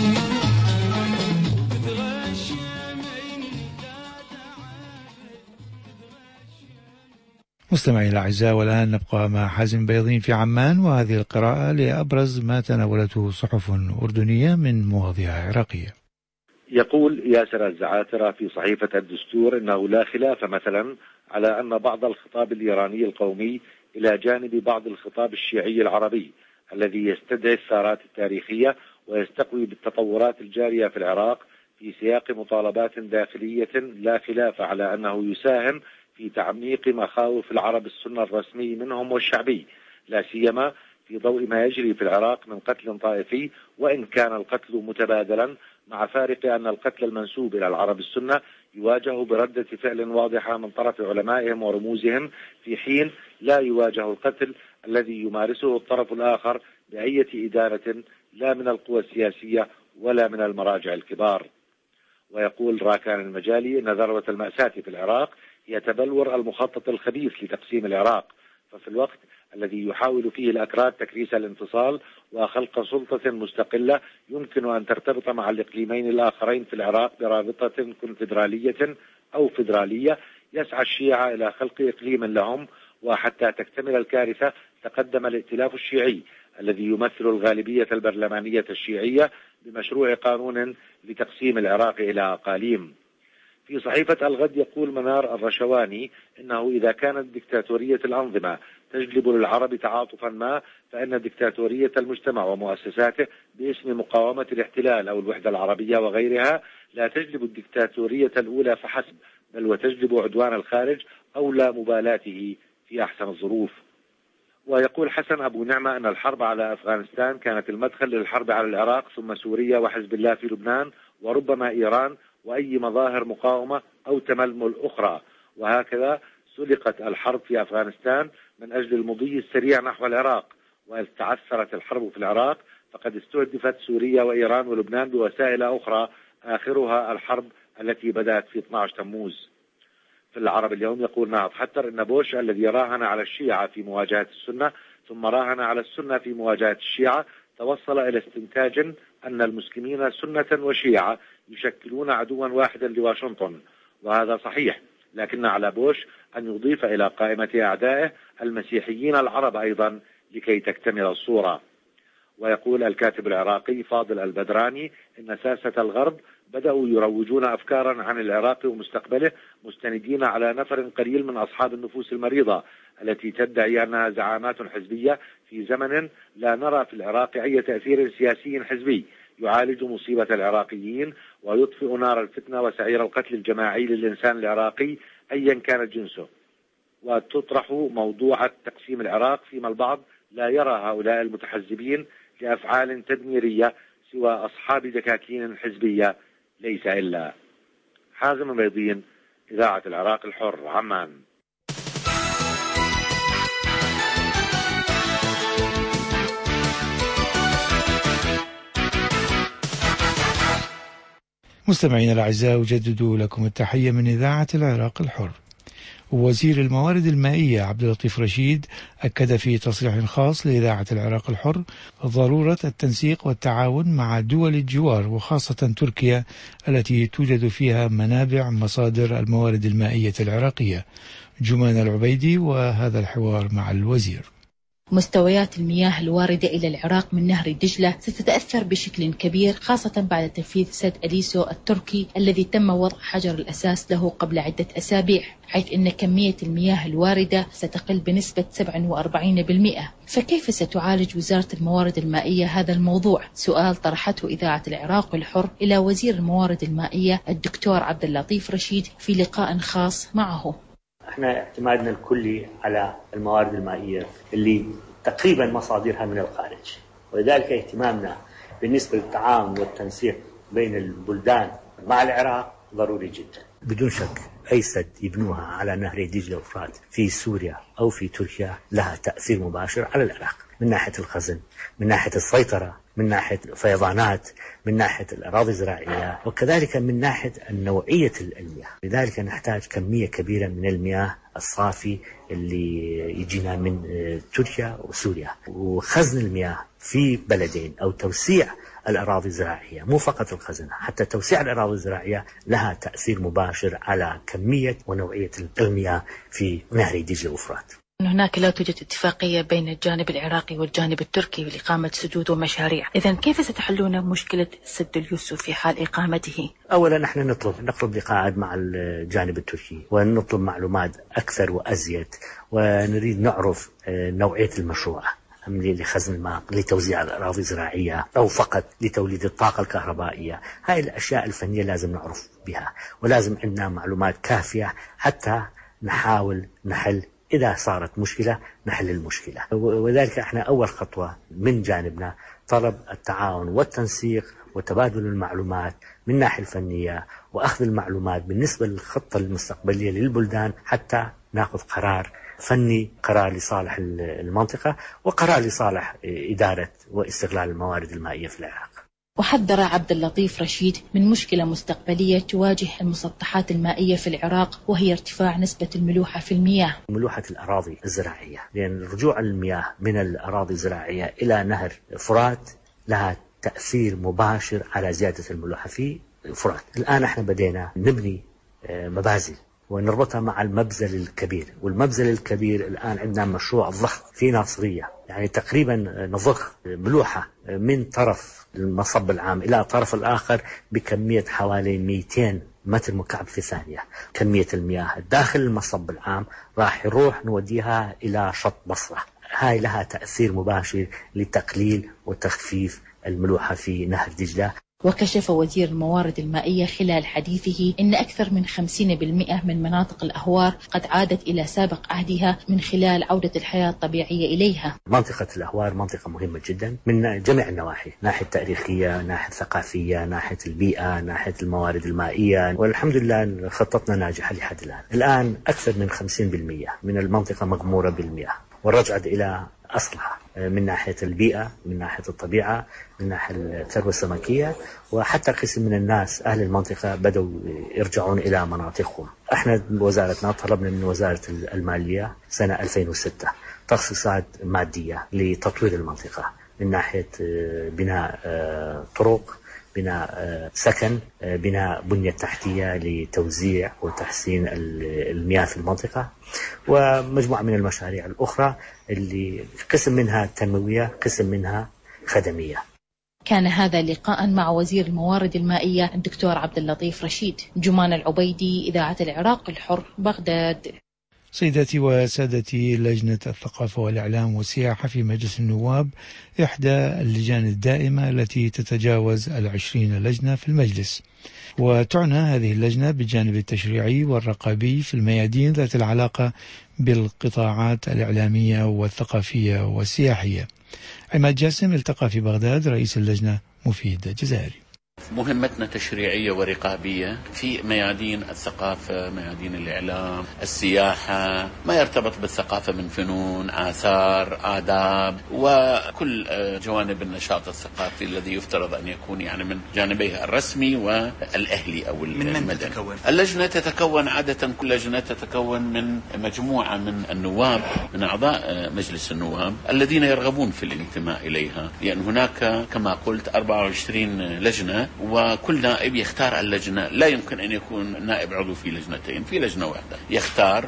مستمعي الأعزاء، والآن نبقى مع حازم بيضين في عمان، وهذه القراءة لأبرز ما تناولته صحف أردنية من مواضيع عراقية. يقول ياسر الزعاترة في صحيفة الدستور إنه لا خلاف مثلا على أن بعض الخطاب الإيراني القومي إلى جانب بعض الخطاب الشيعي العربي الذي يستدعي الثارات التاريخية ويستقوي بالتطورات الجارية في العراق في سياق مطالبات داخلية، لا خلاف على أنه يساهم في تعميق مخاوف العرب السنة الرسمي منهم والشعبي، لا سيما في ضوء ما يجري في العراق من قتل طائفي، وإن كان القتل متبادلا، مع فارق أن القتل المنسوب إلى العرب السنة يواجه بردة فعل واضحة من طرف علمائهم ورموزهم، في حين لا يواجه القتل الذي يمارسه الطرف الآخر بأية إدانة لا من القوى السياسية ولا من المراجع الكبار. ويقول راكان المجالي إن ذروة المأساة في العراق هي تبلور المخطط الخبيث لتقسيم العراق، ففي الوقت الذي يحاول فيه الأكراد تكريس الانفصال وخلق سلطة مستقلة يمكن أن ترتبط مع الإقليمين الآخرين في العراق برابطة كونفدرالية أو فدرالية، يسعى الشيعة إلى خلق إقليم لهم. وحتى تكتمل الكارثة تقدم الائتلاف الشيعي الذي يمثل الغالبية البرلمانية الشيعية بمشروع قانون لتقسيم العراق إلى أقاليم. في صحيفة الغد يقول منار الرشواني إنه إذا كانت ديكتاتورية الأنظمة تجلب للعرب تعاطفا ما، فإن ديكتاتورية المجتمع ومؤسساته باسم مقاومة الاحتلال أو الوحدة العربية وغيرها لا تجلب الديكتاتورية الأولى فحسب، بل وتجلب عدوان الخارج أو لا مبالاته في أحسن الظروف. ويقول حسن أبو نعمة أن الحرب على أفغانستان كانت المدخل للحرب على العراق، ثم سوريا وحزب الله في لبنان، وربما إيران وأي مظاهر مقاومة أو تململ أخرى. وهكذا سلقت الحرب في أفغانستان من أجل المضي السريع نحو العراق، وإذ تعثرت الحرب في العراق فقد استهدفت سوريا وإيران ولبنان بوسائل أخرى، آخرها الحرب التي بدأت في اثني عشر تموز. في العرب اليوم يقول ناهض حتر إن بوش الذي راهن على الشيعة في مواجهة السنة ثم راهن على السنة في مواجهة الشيعة توصل إلى استنتاج أن المسلمين سنة وشيعة يشكلون عدوا واحدا لواشنطن، وهذا صحيح، لكن على بوش أن يضيف إلى قائمة أعدائه المسيحيين العرب أيضا لكي تكتمل الصورة. ويقول الكاتب العراقي فاضل البدراني إن ساسة الغرب بدأوا يروجون أفكارا عن العراق ومستقبله مستندين على نفر قليل من أصحاب النفوس المريضة التي تدعي أنها زعامات حزبية في زمن لا نرى في العراق أي تأثير سياسي حزبي يعالج مصيبة العراقيين ويطفئ نار الفتنة وسعير القتل الجماعي للإنسان العراقي أيا كان جنسه. وتطرح موضوع تقسيم العراق فيما البعض لا يرى هؤلاء المتحزبين لأفعال تدميرية سوى أصحاب دكاكين حزبية ليس إلا. حازم بيضين، إذاعة العراق الحر، عمان. مستمعينا الأعزاء، أجدد لكم التحية من إذاعة العراق الحر. وزير الموارد المائية عبد اللطيف رشيد أكد في تصريح خاص لإذاعة العراق الحر ضرورة التنسيق والتعاون مع دول الجوار وخاصة تركيا التي توجد فيها منابع مصادر الموارد المائية العراقية. جمان العبيدي وهذا الحوار مع الوزير. مستويات المياه الواردة إلى العراق من نهر دجلة ستتأثر بشكل كبير، خاصة بعد تنفيذ سد أليسو التركي الذي تم وضع حجر الأساس له قبل عدة أسابيع، حيث أن كمية المياه الواردة ستقل بنسبة سبعة وأربعين بالمئة. فكيف ستعالج وزارة الموارد المائية هذا الموضوع؟ سؤال طرحته إذاعة العراق الحر إلى وزير الموارد المائية الدكتور عبد اللطيف رشيد في لقاء خاص معه. احنا اعتمادنا الكلي على الموارد المائية اللي تقريبا مصادرها من الخارج، ولذلك اهتمامنا بالنسبة للتعاون والتنسيق بين البلدان مع العراق ضروري جدا. بدون شك أي سد يبنوها على نهر دجلة وفرات في سوريا أو في تركيا لها تأثير مباشر على العراق، من ناحية الخزن، من ناحية السيطرة، من ناحية فيضانات، من ناحية الأراضي الزراعية، وكذلك من ناحية نوعية المياه. لذلك نحتاج كمية كبيرة من المياه الصافي اللي يجينا من تركيا وسوريا، وخزن المياه في بلدين أو توسيع الأراضي الزراعية، مو فقط الخزن، حتى توسيع الأراضي الزراعية لها تأثير مباشر على كمية ونوعية المياه في نهر دجلة وفرات. هناك لا توجد اتفاقية بين الجانب العراقي والجانب التركي لإقامة سدود ومشاريع، إذن كيف ستحلون مشكلة سد اليوسف في حال إقامته؟ أولا نحن نطلب نطلب لقاء مع الجانب التركي ونطلب معلومات أكثر وأزيد، ونريد نعرف نوعية المشروع لخزن الماء، لتوزيع الأراضي الزراعية، أو فقط لتوليد الطاقة الكهربائية. هاي الأشياء الفنية لازم نعرف بها، ولازم عندنا معلومات كافية حتى نحاول نحل، إذا صارت مشكلة نحل المشكلة. وذلك احنا أول خطوة من جانبنا طلب التعاون والتنسيق وتبادل المعلومات من الناحية الفنية، وأخذ المعلومات بالنسبة للخطة المستقبلية للبلدان حتى نأخذ قرار فني، قرار لصالح المنطقة وقرار لصالح إدارة واستغلال الموارد المائية في العراق. وحذر عبد اللطيف رشيد من مشكلة مستقبلية تواجه المسطحات المائية في العراق، وهي ارتفاع نسبة الملوحة في المياه. ملوحة الأراضي الزراعية، لأن رجوع المياه من الأراضي الزراعية إلى نهر فرات لها تأثير مباشر على زيادة الملوحة في فرات. الآن احنا بدينا نبني مبازل ونربطها مع المبزل الكبير، والمبزل الكبير الآن عندنا مشروع ضخم في ناصرية، يعني تقريبا نضخ ملوحة من طرف المصب العام إلى الطرف الآخر بكمية حوالي مئتين متر مكعب في ثانية. كمية المياه داخل المصب العام راح يروح نوديها إلى شط بصرة. هاي لها تأثير مباشر لتقليل وتخفيف الملوحة في نهر دجلة. وكشف وزير الموارد المائية خلال حديثه إن أكثر من خمسين بالمئة من مناطق الأهوار قد عادت إلى سابق عهدها من خلال عودة الحياة الطبيعية إليها. منطقة الأهوار منطقة مهمة جدا من جميع النواحي، ناحية تاريخية، ناحية ثقافية، ناحية البيئة، ناحية الموارد المائية، والحمد لله خطتنا ناجحة لحد الآن. الآن أكثر من خمسين بالمئة من المنطقة مغمورة بالمياه، ورجعت إلى أصلها من ناحية البيئة، من ناحية الطبيعة، من ناحية الثروة السمكية، وحتى قسم من الناس أهل المنطقة بدأوا يرجعون إلى مناطقهم. احنا بوزارتنا طلبنا من وزارة المالية سنة ألفين وستة تخصيصات مادية لتطوير المنطقة من ناحية بناء طرق، بناء سكن، بناء بنية تحتية لتوزيع وتحسين المياه في المنطقة، ومجموعة من المشاريع الأخرى اللي قسم منها تنموية قسم منها خدمية. كان هذا لقاء مع وزير الموارد المائية الدكتور عبد اللطيف رشيد. جمان العبيدي، إذاعة العراق الحر، بغداد. سيداتي وسادتي، لجنة الثقافة والإعلام والسياحة في مجلس النواب إحدى اللجان الدائمة التي تتجاوز العشرين لجنة في المجلس، وتعنى هذه اللجنة بالجانب التشريعي والرقابي في الميادين ذات العلاقة بالقطاعات الإعلامية والثقافية والسياحية. عماد جاسم التقى في بغداد رئيس اللجنة مفيد جزائري. مهمتنا تشريعية ورقابية في ميادين الثقافة، ميادين الإعلام، السياحة، ما يرتبط بالثقافة من فنون، آثار، آداب، وكل جوانب النشاط الثقافي الذي يفترض أن يكون يعني من جانبيه الرسمي والأهلي أو المدني. اللجنة تتكون عادة، كل لجنة تتكون من مجموعة من النواب، من أعضاء مجلس النواب الذين يرغبون في الانتماء إليها، لأن هناك كما قلت أربعة وعشرين لجنة، وكل نائب يختار اللجنة. لا يمكن أن يكون نائب عضو في لجنتين، في لجنة واحدة يختار،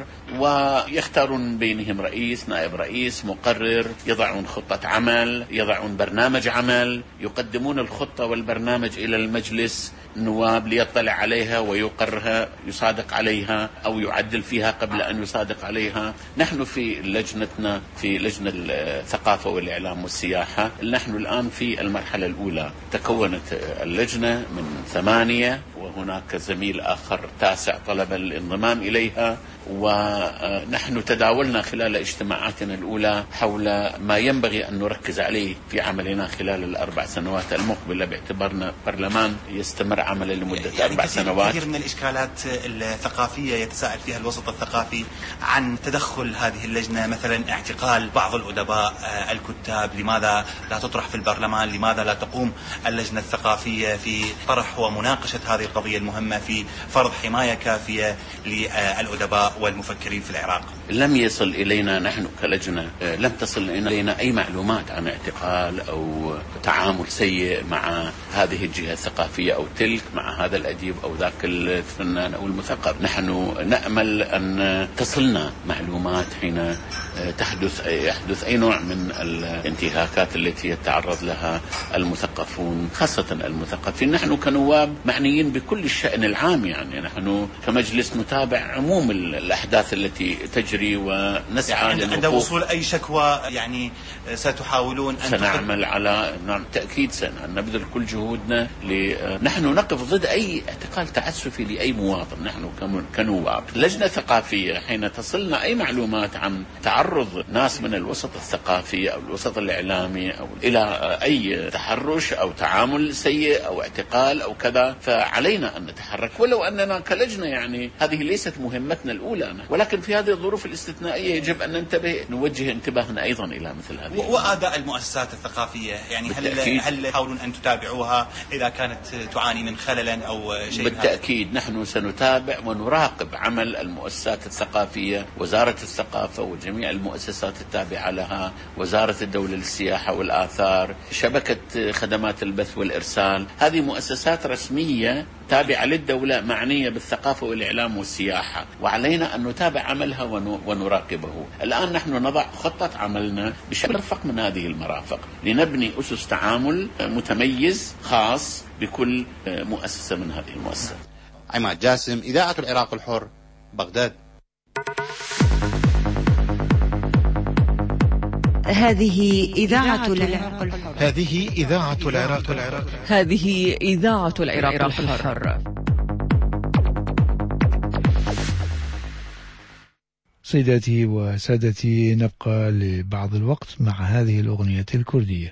ويختارون بينهم رئيس، نائب رئيس، مقرر، يضعون خطة عمل، يضعون برنامج عمل، يقدمون الخطة والبرنامج إلى المجلس النواب ليطلع عليها ويقرها، يصادق عليها أو يعدل فيها قبل أن يصادق عليها. نحن في لجنتنا في لجنة الثقافة والإعلام والسياحة نحن الآن في المرحلة الأولى. تكونت اللجنة من ثمانية، وهناك زميل آخر تاسع طلب الانضمام إليها، ونحن تداولنا خلال اجتماعاتنا الأولى حول ما ينبغي أن نركز عليه في عملنا خلال الأربع سنوات المقبلة، باعتبارنا برلمان يستمر عمله لمدة يعني أربع كثير سنوات. كثير من الإشكالات الثقافية يتساءل فيها الوسط الثقافي عن تدخل هذه اللجنة، مثلا اعتقال بعض الأدباء، الكتاب، لماذا لا تطرح في البرلمان؟ لماذا لا تقوم اللجنة الثقافية في طرح ومناقشة هذه القضية المهمة في فرض حماية كافية للأدباء والمفكرين في العراق؟ لم يصل إلينا نحن كلجنة، لم تصل إلينا أي معلومات عن اعتقال أو تعامل سيء مع هذه الجهة الثقافية أو تلك، مع هذا الأديب أو ذاك الفنان أو المثقف. نحن نأمل أن تصلنا معلومات حين تحدث يحدث أي نوع من الانتهاكات التي يتعرض لها المثقفون، خاصة المثقفين. نحن كنواب معنيين بكل الشأن العام، يعني نحن كمجلس نتابع عموم الأحداث التي تجري ونسعى يعني عند وصول أي شكوى يعني ستحاولون أن سنعمل على نعم تأكيد سنبذل كل جهودنا. نحن نقف ضد أي اعتقال تعسفي لأي مواطن. نحن كنواب لجنة ثقافية حين تصلنا أي معلومات عن تعرض ناس من الوسط الثقافي أو الوسط الإعلامي أو إلى أي تحرش أو تعامل سيء أو اعتقال أو كذا، فعلينا أن نتحرك، ولو أننا كلجنة يعني هذه ليست مهمتنا الأولى. مولانا، ولكن في هذه الظروف الاستثنائية يجب أن ننتبه، نوجه انتباهنا أيضا إلى مثل هذه. وأداء المؤسسات الثقافية يعني هل هل تحاولون أن تتابعوها إذا كانت تعاني من خلل أو شيء؟ بالتأكيد نحن سنتابع ونراقب عمل المؤسسات الثقافية، وزارة الثقافة وجميع المؤسسات التابعة لها، وزارة الدولة للسياحة والآثار، شبكة خدمات البث والإرسال، هذه مؤسسات رسمية تابعة للدولة معنية بالثقافة والإعلام والسياحة، وعلينا أن نتابع عملها ونراقبه. الآن نحن نضع خطة عملنا بشكل مرفق من هذه المرافق لنبني أسس تعامل متميز خاص بكل مؤسسة من هذه المؤسسات. عماد جاسم، إذاعة العراق الحر، بغداد. هذه إذاعة العراق الحر. هذه إذاعة العراق الحر. هذه إذاعة العراق الحر. سيداتي وسادتي، نبقى لبعض الوقت مع هذه الأغنية الكردية.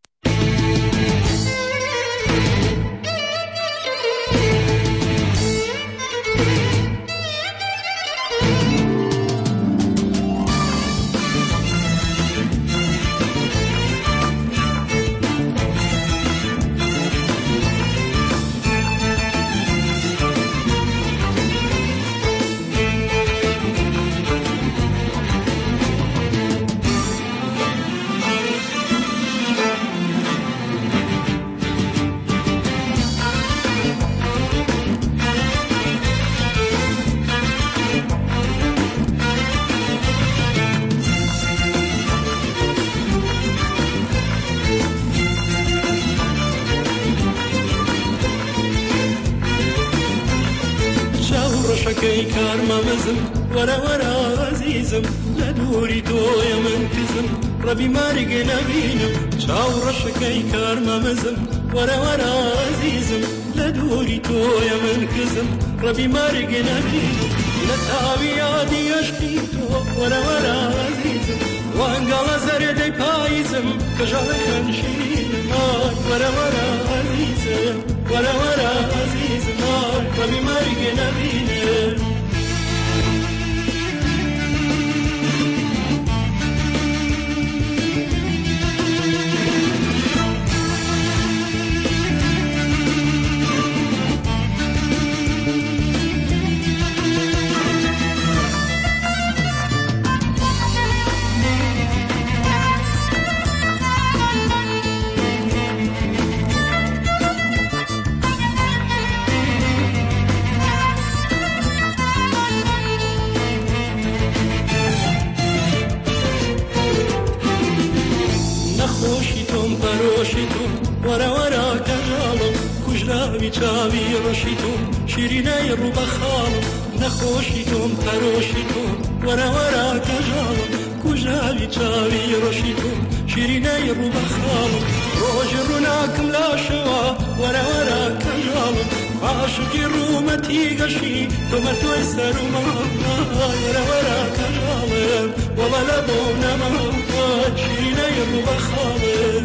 شكي كارما مزم ورا ورا عزيزم لدوري تويا منكزم ربي مارق نبينم شاور شكي كارما مزم ورا ورا عزيزم لدوري تويا منكزم ربي مارق نبينم لتاوي عادي يشقيتو ورا ورا عزيزم وانقال زردي بايزم كجالك انشينم ورا ورا عزيزم ورا ورا عزيزم ربي مارق نبينم. ورا ورا كجالم كجرابي تشابي رشيتم شيرينا يروب خالم نخوشيتم تروشيتم ورا ورا كجالم كجرابي تشابي رشيتم شيرينا يروب خالم روج رناكم لا شوا ورا ورا كجالم عاشقي رومتي قشي تمرتو يسرو ما ورا ورا كجالم والله لبونا ما شيرينا يروب خالم.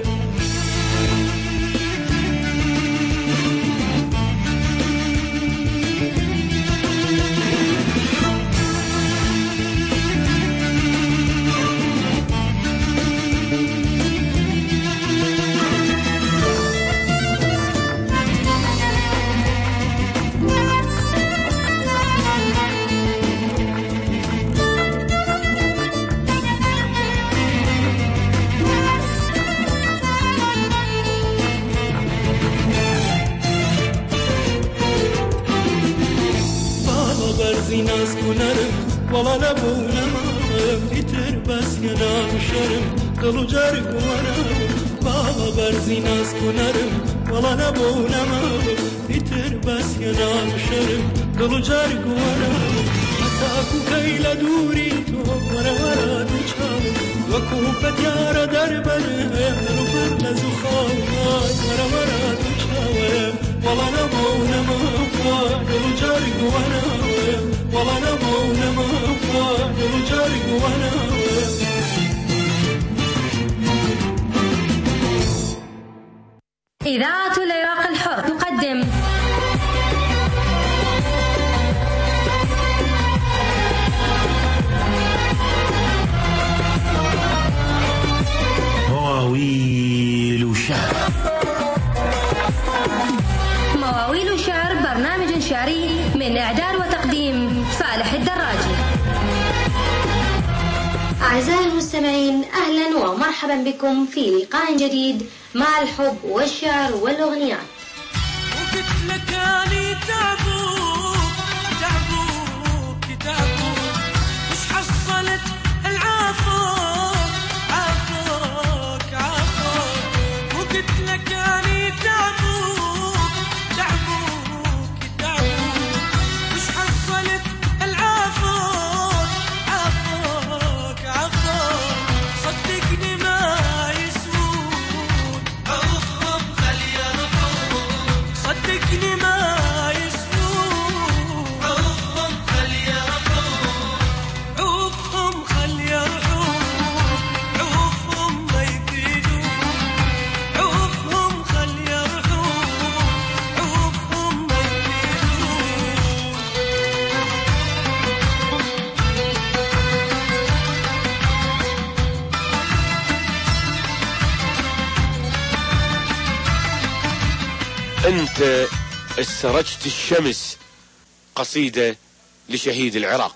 ناس كنرم والله لبونا ما بيتر بس ينام شرم قلو جارب ونام بابا برزي ناس كنرم والله لبونا ما بيتر بس ينام شرم قلو جارب ونام أتاكو كيلا دوري تو ورا ورا تشام وكوبت يارا دربر ربر لزخام ورا ورا تشام والله لبونا ما قلو جارب ونام والله نبونا ما قلو جارب ونام. إذاعة العراق الحر تقدم المستمعين، أهلا ومرحبا بكم في لقاء جديد مع الحب والشعر والأغنيات. وقلت لك أني تعبوك تعبوك تعبوك، مش حصلت العافوك عافوك عافوك. وقلت لك أني تعبوك تعبوك تعبوك، مش حصلت العافوك عافوك عافوك. صدقني ما يسوون عوفهم خل يرحون، صدقني ما يسوون عوفهم خل يرحون، عوفهم خل يرحون، عوفهم ما يفيدون، عوفهم خل يرحون، عوفهم ما يفيدون. أنت استرجت الشمس، قصيدة لشهيد العراق.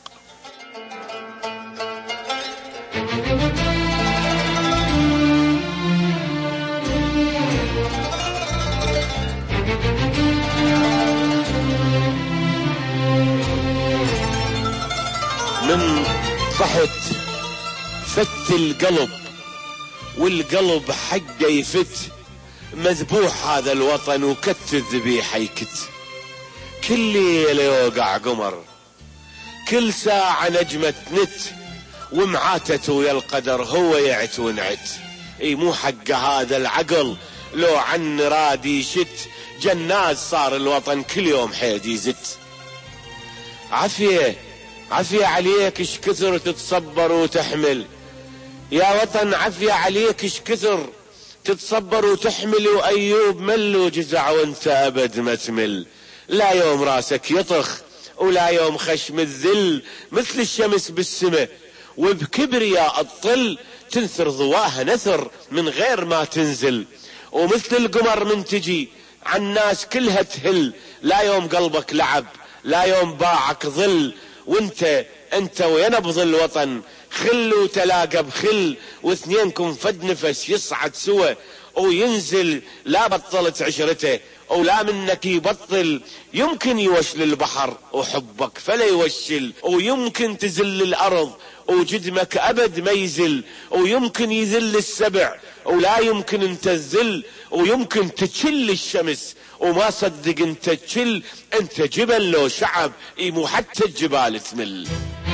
من صحت فت القلب، والقلب حقه يفت، مذبوح هذا الوطن وكت الذبيحة يكت. كل ليلة يوقع قمر، كل ساعة نجمة نت، ومعاتت ويا القدر هو يعت ونعت. اي مو حق هذا العقل لو عن رادي يشت، جناز صار الوطن كل يوم حيد يزت. عافية عافية عليك اش كثر تتصبر وتحمل يا وطن، عافية عليك اش كثر تتصبر وتحمل. وأيوب مل وجزع وانت أبد ما تمل. لا يوم راسك يطخ ولا يوم خشم الذل، مثل الشمس بالسماء وبكبرياء الطل، تنثر ضواها نثر من غير ما تنزل. ومثل القمر من تجي عالناس كلها تهل، لا يوم قلبك لعب لا يوم باعك ظل. وانت انت ويا نبض الوطن خل وتلاقى بخل، واثنينكم فد نفس يصعد سوى وينزل. لا بطلت عشرته ولا منك يبطل، يمكن يوشل البحر وحبك فلا يوشل، ويمكن تزل الأرض وجدمك أبد ما يزل، ويمكن يذل السبع ولا يمكن انت تذل، ويمكن تشل الشمس وما صدق انت تشل. انت جبل لو شعب مو حتى الجبال تمل.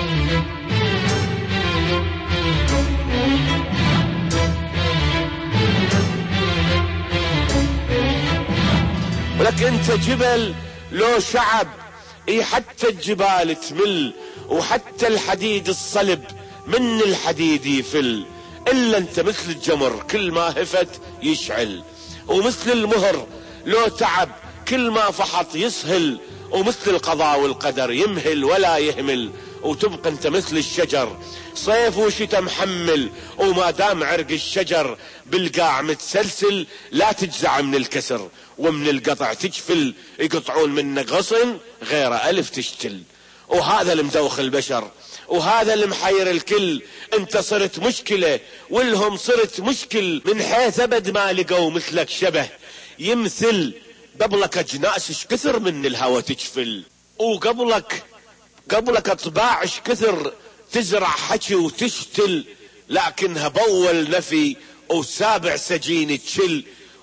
ولك انت جبل لو شعب اي حتى الجبال تمل، وحتى الحديد الصلب من الحديد يفل. الا انت مثل الجمر كل ما هفت يشعل، ومثل المهر لو تعب كل ما فحط يسهل، ومثل القضاء والقدر يمهل ولا يهمل. وتبقى انت مثل الشجر صيف وشتاء محمل، وما دام عرق الشجر بالقاع متسلسل، لا تجزع من الكسر ومن القطع تجفل. يقطعون منك غصن غير ألف تشتل. وهذا المدوخ البشر وهذا المحير الكل، انت صرت مشكلة والهم صرت مشكل، من حيث ابد ما لقوا مثلك شبه يمثل. قبلك اجناس اش كثر من الهوى تجفل، وقبلك قبلك اطباع اش كثر تزرع حكي وتشتل، لكنها بول نفي وسابع سجين تشل.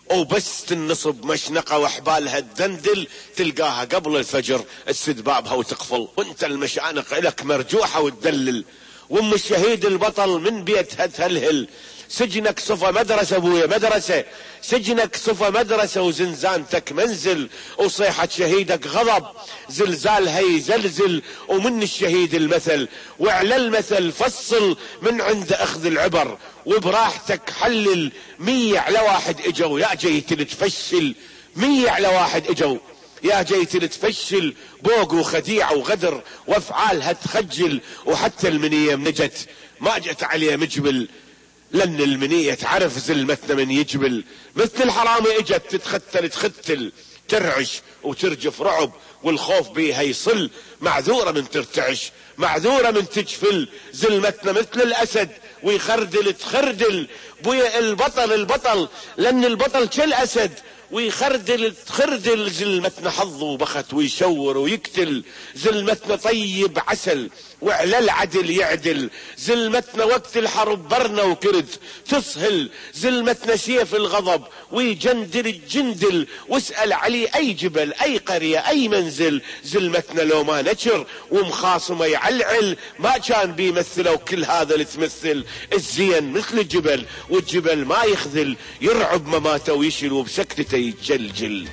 وبس تنصب مشنقة وحبالها الدندل، تلقاها قبل الفجر تسد بابها وتقفل، وانت المشانق لك مرجوحة وتدلل. وام الشهيد البطل من بيتها تهلهل، سجنك صفى مدرسة ابويا مدرسة، سجنك صفى مدرسة وزنزانتك منزل. وصيحة شهيدك غضب زلزالها يزلزل، ومن الشهيد المثل وعلى المثل فصل، من عند اخذ العبر وبراحتك حلل. مية على واحد اجوا يا جيت تفشل، مية على واحد اجوا يا جيت تفشل، بوق وخديعة وغدر وافعالها تخجل. وحتى المنية نجت ما جت عليه مجبل، لان المنية تعرف زلمتنا من يجبل. مثل الحرامي اجت تتختل تختل، ترعش وترجف رعب والخوف بيها يصل. معذورة من ترتعش معذورة من تجفل، زلمتنا مثل الاسد ويخردل تخردل بويا البطل البطل لأن البطل كالأسد ويخردل تخردل زلمتنا حظ وبخت ويشور ويقتل زلمتنا طيب عسل وعلى العدل يعدل زلمتنا وقت الحرب برنا وكرد تسهل زلمتنا سيف الغضب ويجندل الجندل واسأل عليه أي جبل أي قرية أي منزل زلمتنا لو ما نشر ومخاصمة يعلعل ما كان بيمثلوا كل هذا اللي تمثل الزين مثل الجبل والجبل ما يخذل يرعب مماته ويشل وبسكتته يتجلجل.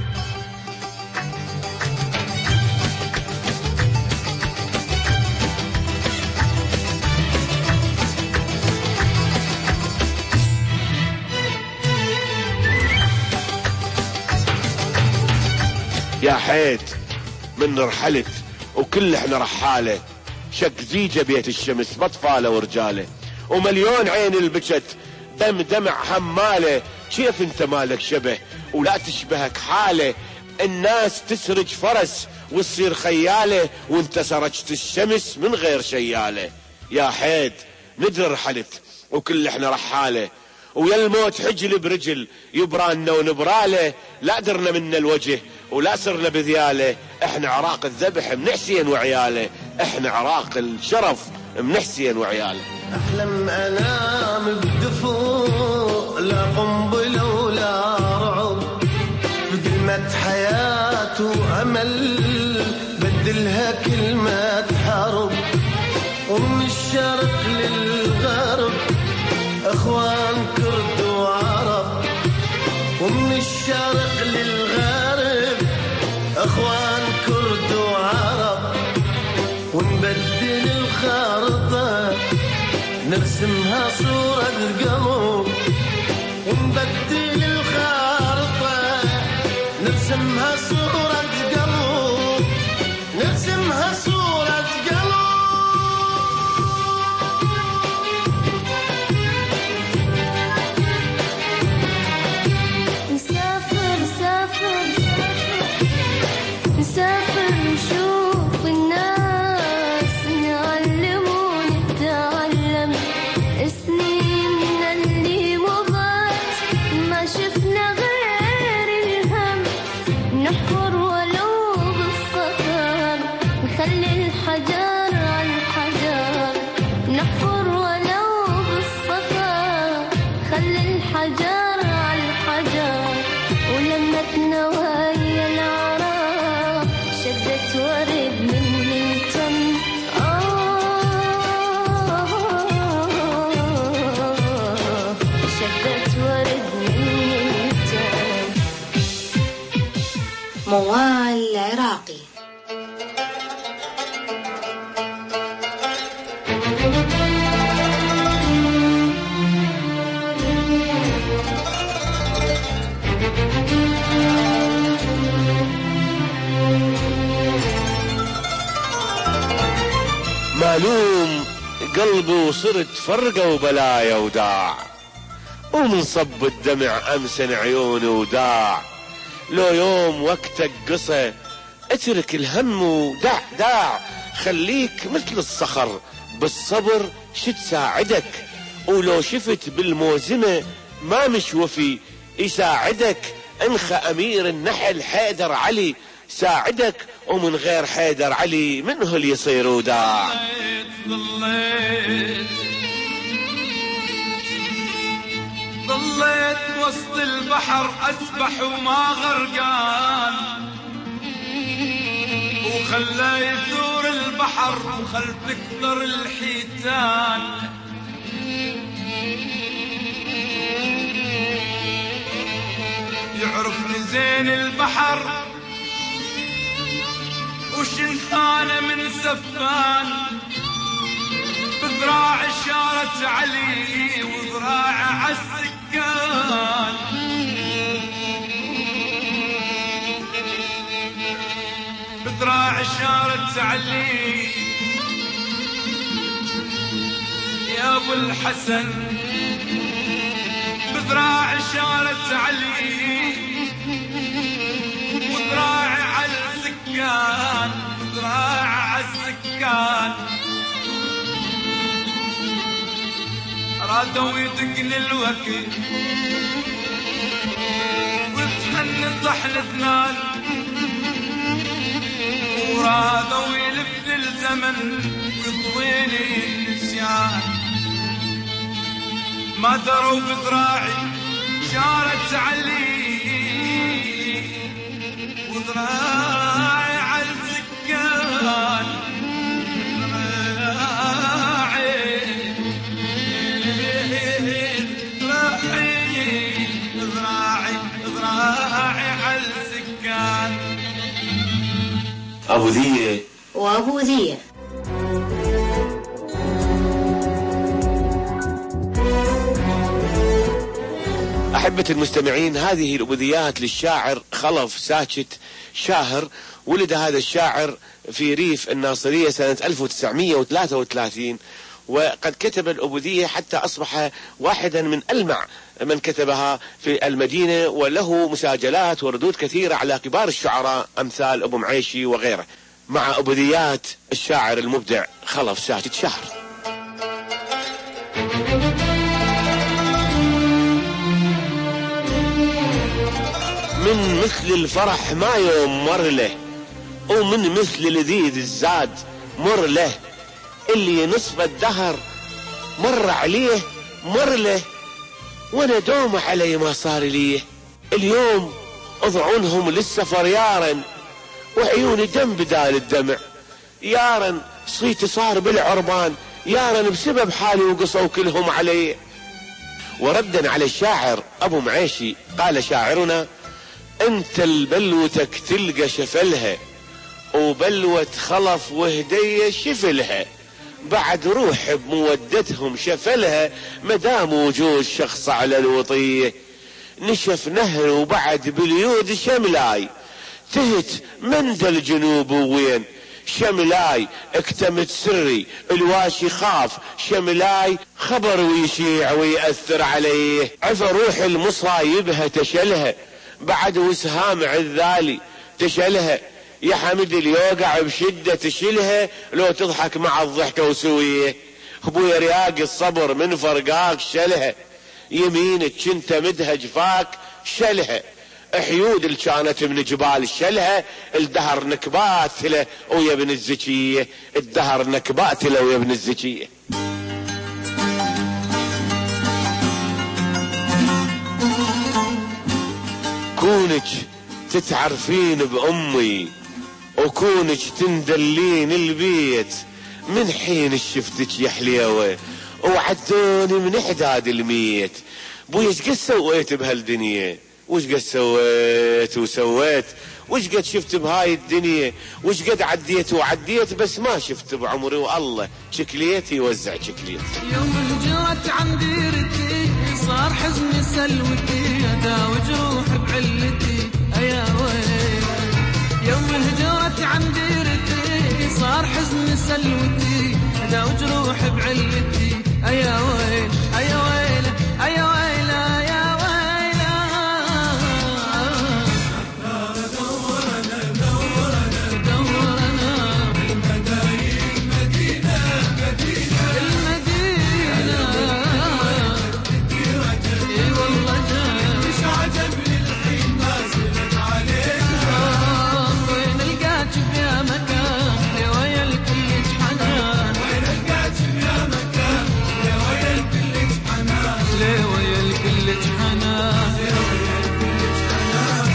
يا حيت من رحلت وكل احنا رحاله شق زيجة بيت الشمس بطفاله ورجاله ومليون عين البكت دم دمع حماله كيف انت مالك شبه ولا تشبهك حاله الناس تسرج فرس وتصير خياله وانت سرجت الشمس من غير شياله. يا حيت ندري رحلت وكل احنا رحاله ويا الموت حجل برجل يبرانا ونبراله لا درنا من الوجه ولا صرنا بذياله احنا عراق الذبح من حسين وعياله احنا عراق الشرف من حسين وعياله. احلم انام بدفوق لا قنبله ولا رعب بظلمة حياة وامل بدلها كلمة حرب ومن الشرق للغرب اخوان كرد وعرب ومن الشرق للغرب اخوان كرد وعرب ونبدل الخارطة نرسمها صورة القمر ونبدل الخارطة نرسمها صورة القمر نرسمها صورة قمر. نسافر نشوف الناس نعلمون نتعلم سنيننا اللي مضت ما شفنا غير الهم نحفر ولو بالصخر نخلي الحجر على الحجر نحفر ولو بالصخر خلي الحجر على الحجر ولمتنا وهي العراق شدت ورد من التم آه شدت ورد من التم. موال عراقي. مالوم قلبي وصرت فرقة وبلايا وداع ومن صب الدمع أمسن عيوني وداع لو يوم وقتك قصة اترك الهم ودع داع خليك مثل الصخر بالصبر شي تساعدك ولو شفت بالموزنة ما مش وفي يساعدك انخى أمير النحل حيدر علي ساعدك ومن غير حيدر علي منه اللي يصير وداع. ضليت ضليت وسط البحر أسبح وما غرقان وخلى يثور البحر وخل تكثر الحيتان يعرفني زين البحر وشنثانه من سفان بذراع شارة علي وذراع عالسكان بذراع شارة علي يا ابو الحسن بذراع شارة علي وذراع عالسكان ذراع عالسكان ورادوا يدقن الوكيل وتهني طحن اثنان ورادوا يلف الزمن ويطويني النسيان ما دروا بذراعي شارت علي وذراعي على السكان ذراعي ذراعي ذراعي ذراعي على السكان. أبو ذية وأبو ذية. أحبة المستمعين، هذه الأبوذيات للشاعر خلف ساكت شاهر. ولد هذا الشاعر في ريف الناصرية سنة ألف وتسعمئة وثلاثة وثلاثين، وقد كتب الأبوذية حتى أصبح واحدا من ألمع من كتبها في المدينة، وله مساجلات وردود كثيرة على كبار الشعراء أمثال أبو معيشي وغيره. مع أبوذيات الشاعر المبدع خلف ساكت شاهر. من مثل الفرح ما يوم مر له، ومن مثل لذيذ الزاد مر له، اللي نصف الدهر مر عليه مر له، وانا دوم علي ما صار ليه. اليوم اضعونهم للسفر يارا، وعيوني دم بدال الدمع يارا، صيتي صار بالعربان يارا، بسبب حالي وقصوا كلهم علي. وردا على الشاعر ابو معيشي قال شاعرنا: انت البلوتك تلقى شفلها، وبلوة خلف وهدية شفلها، بعد روح بمودتهم شفلها، مدام وجود شخص على الوطية. نشف نهر وبعد باليود شملاي، تهت مند الجنوب وين، شملاي اكتمت سري الواشي خاف، شملاي خبر ويشيع ويأثر عليه. عفى روح المصايبها تشلها، بعد وسهام عذالي تشلها، يا حمد اليوقع بشدة تشلها، لو تضحك مع الضحكة وسويه. ابويا رياق الصبر من فرقاك شلها، يمينك كنت مدها جفاك شلها، حيود اللي كانت من جبال شلها، الدهر نكبات له ويا ابن الزكية، الدهر نكبات له ويا ابن الزكية. كونك تتعرفين بأمي، وكونك تندلين البيت، من حين شفتك يا حليوة وعدوني من حداد الميت. بوي ايش قد سويت بهالدنيا، وش قد سويت وسويت، وش قد شفت بهاي الدنيا، وش قد عديت وعديت، بس ما شفت بعمري والله شكليتي يوزع شكليتي. يوم هجرت عن ديرتي صار حزني سلوتي، اداوي جروح بعلتي يا ويل. يوم هجرت عن ديرتي صار حزني سلوتي، اداوي جروح بعلتي يا ويل يا ويل يا ويل يا ويل. دورنا دورنا دورنا المدايين مدينة مدينة المدينة، اي والله جاي مش عجبني الحين ما زلت علينا، وين القاك بيا مكان يا ويل كلك حنان، وين القاك بيا مكان يا ويل كلك حنان، ليه ويل كلك حنان، ليه ويل كلك حنان.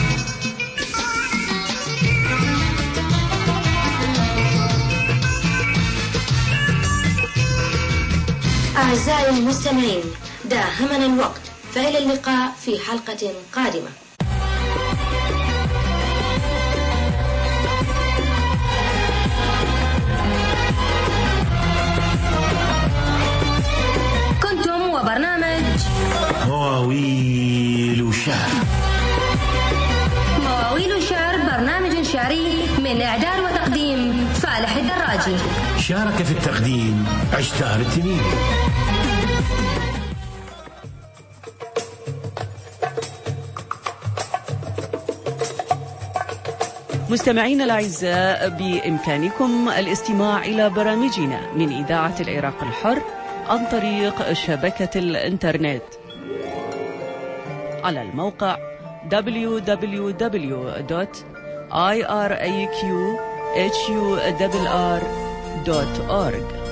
أعزائي المستمعين، داهمنا الوقت، فإلى اللقاء في حلقة قادمة. كنتم وبرنامج مواويل شعر. مواويل شعر، برنامج شعري من إعداد وتقديم فالح الدراجي. شارك في التقديم عشتار التنين. مستمعينا الأعزاء، بإمكانكم الاستماع إلى برامجنا من إذاعة العراق الحر عن طريق شبكة الإنترنت على الموقع دبليو دبليو دبليو دوت آي آر إيه كيو إتش يو آر آر دوت أورج.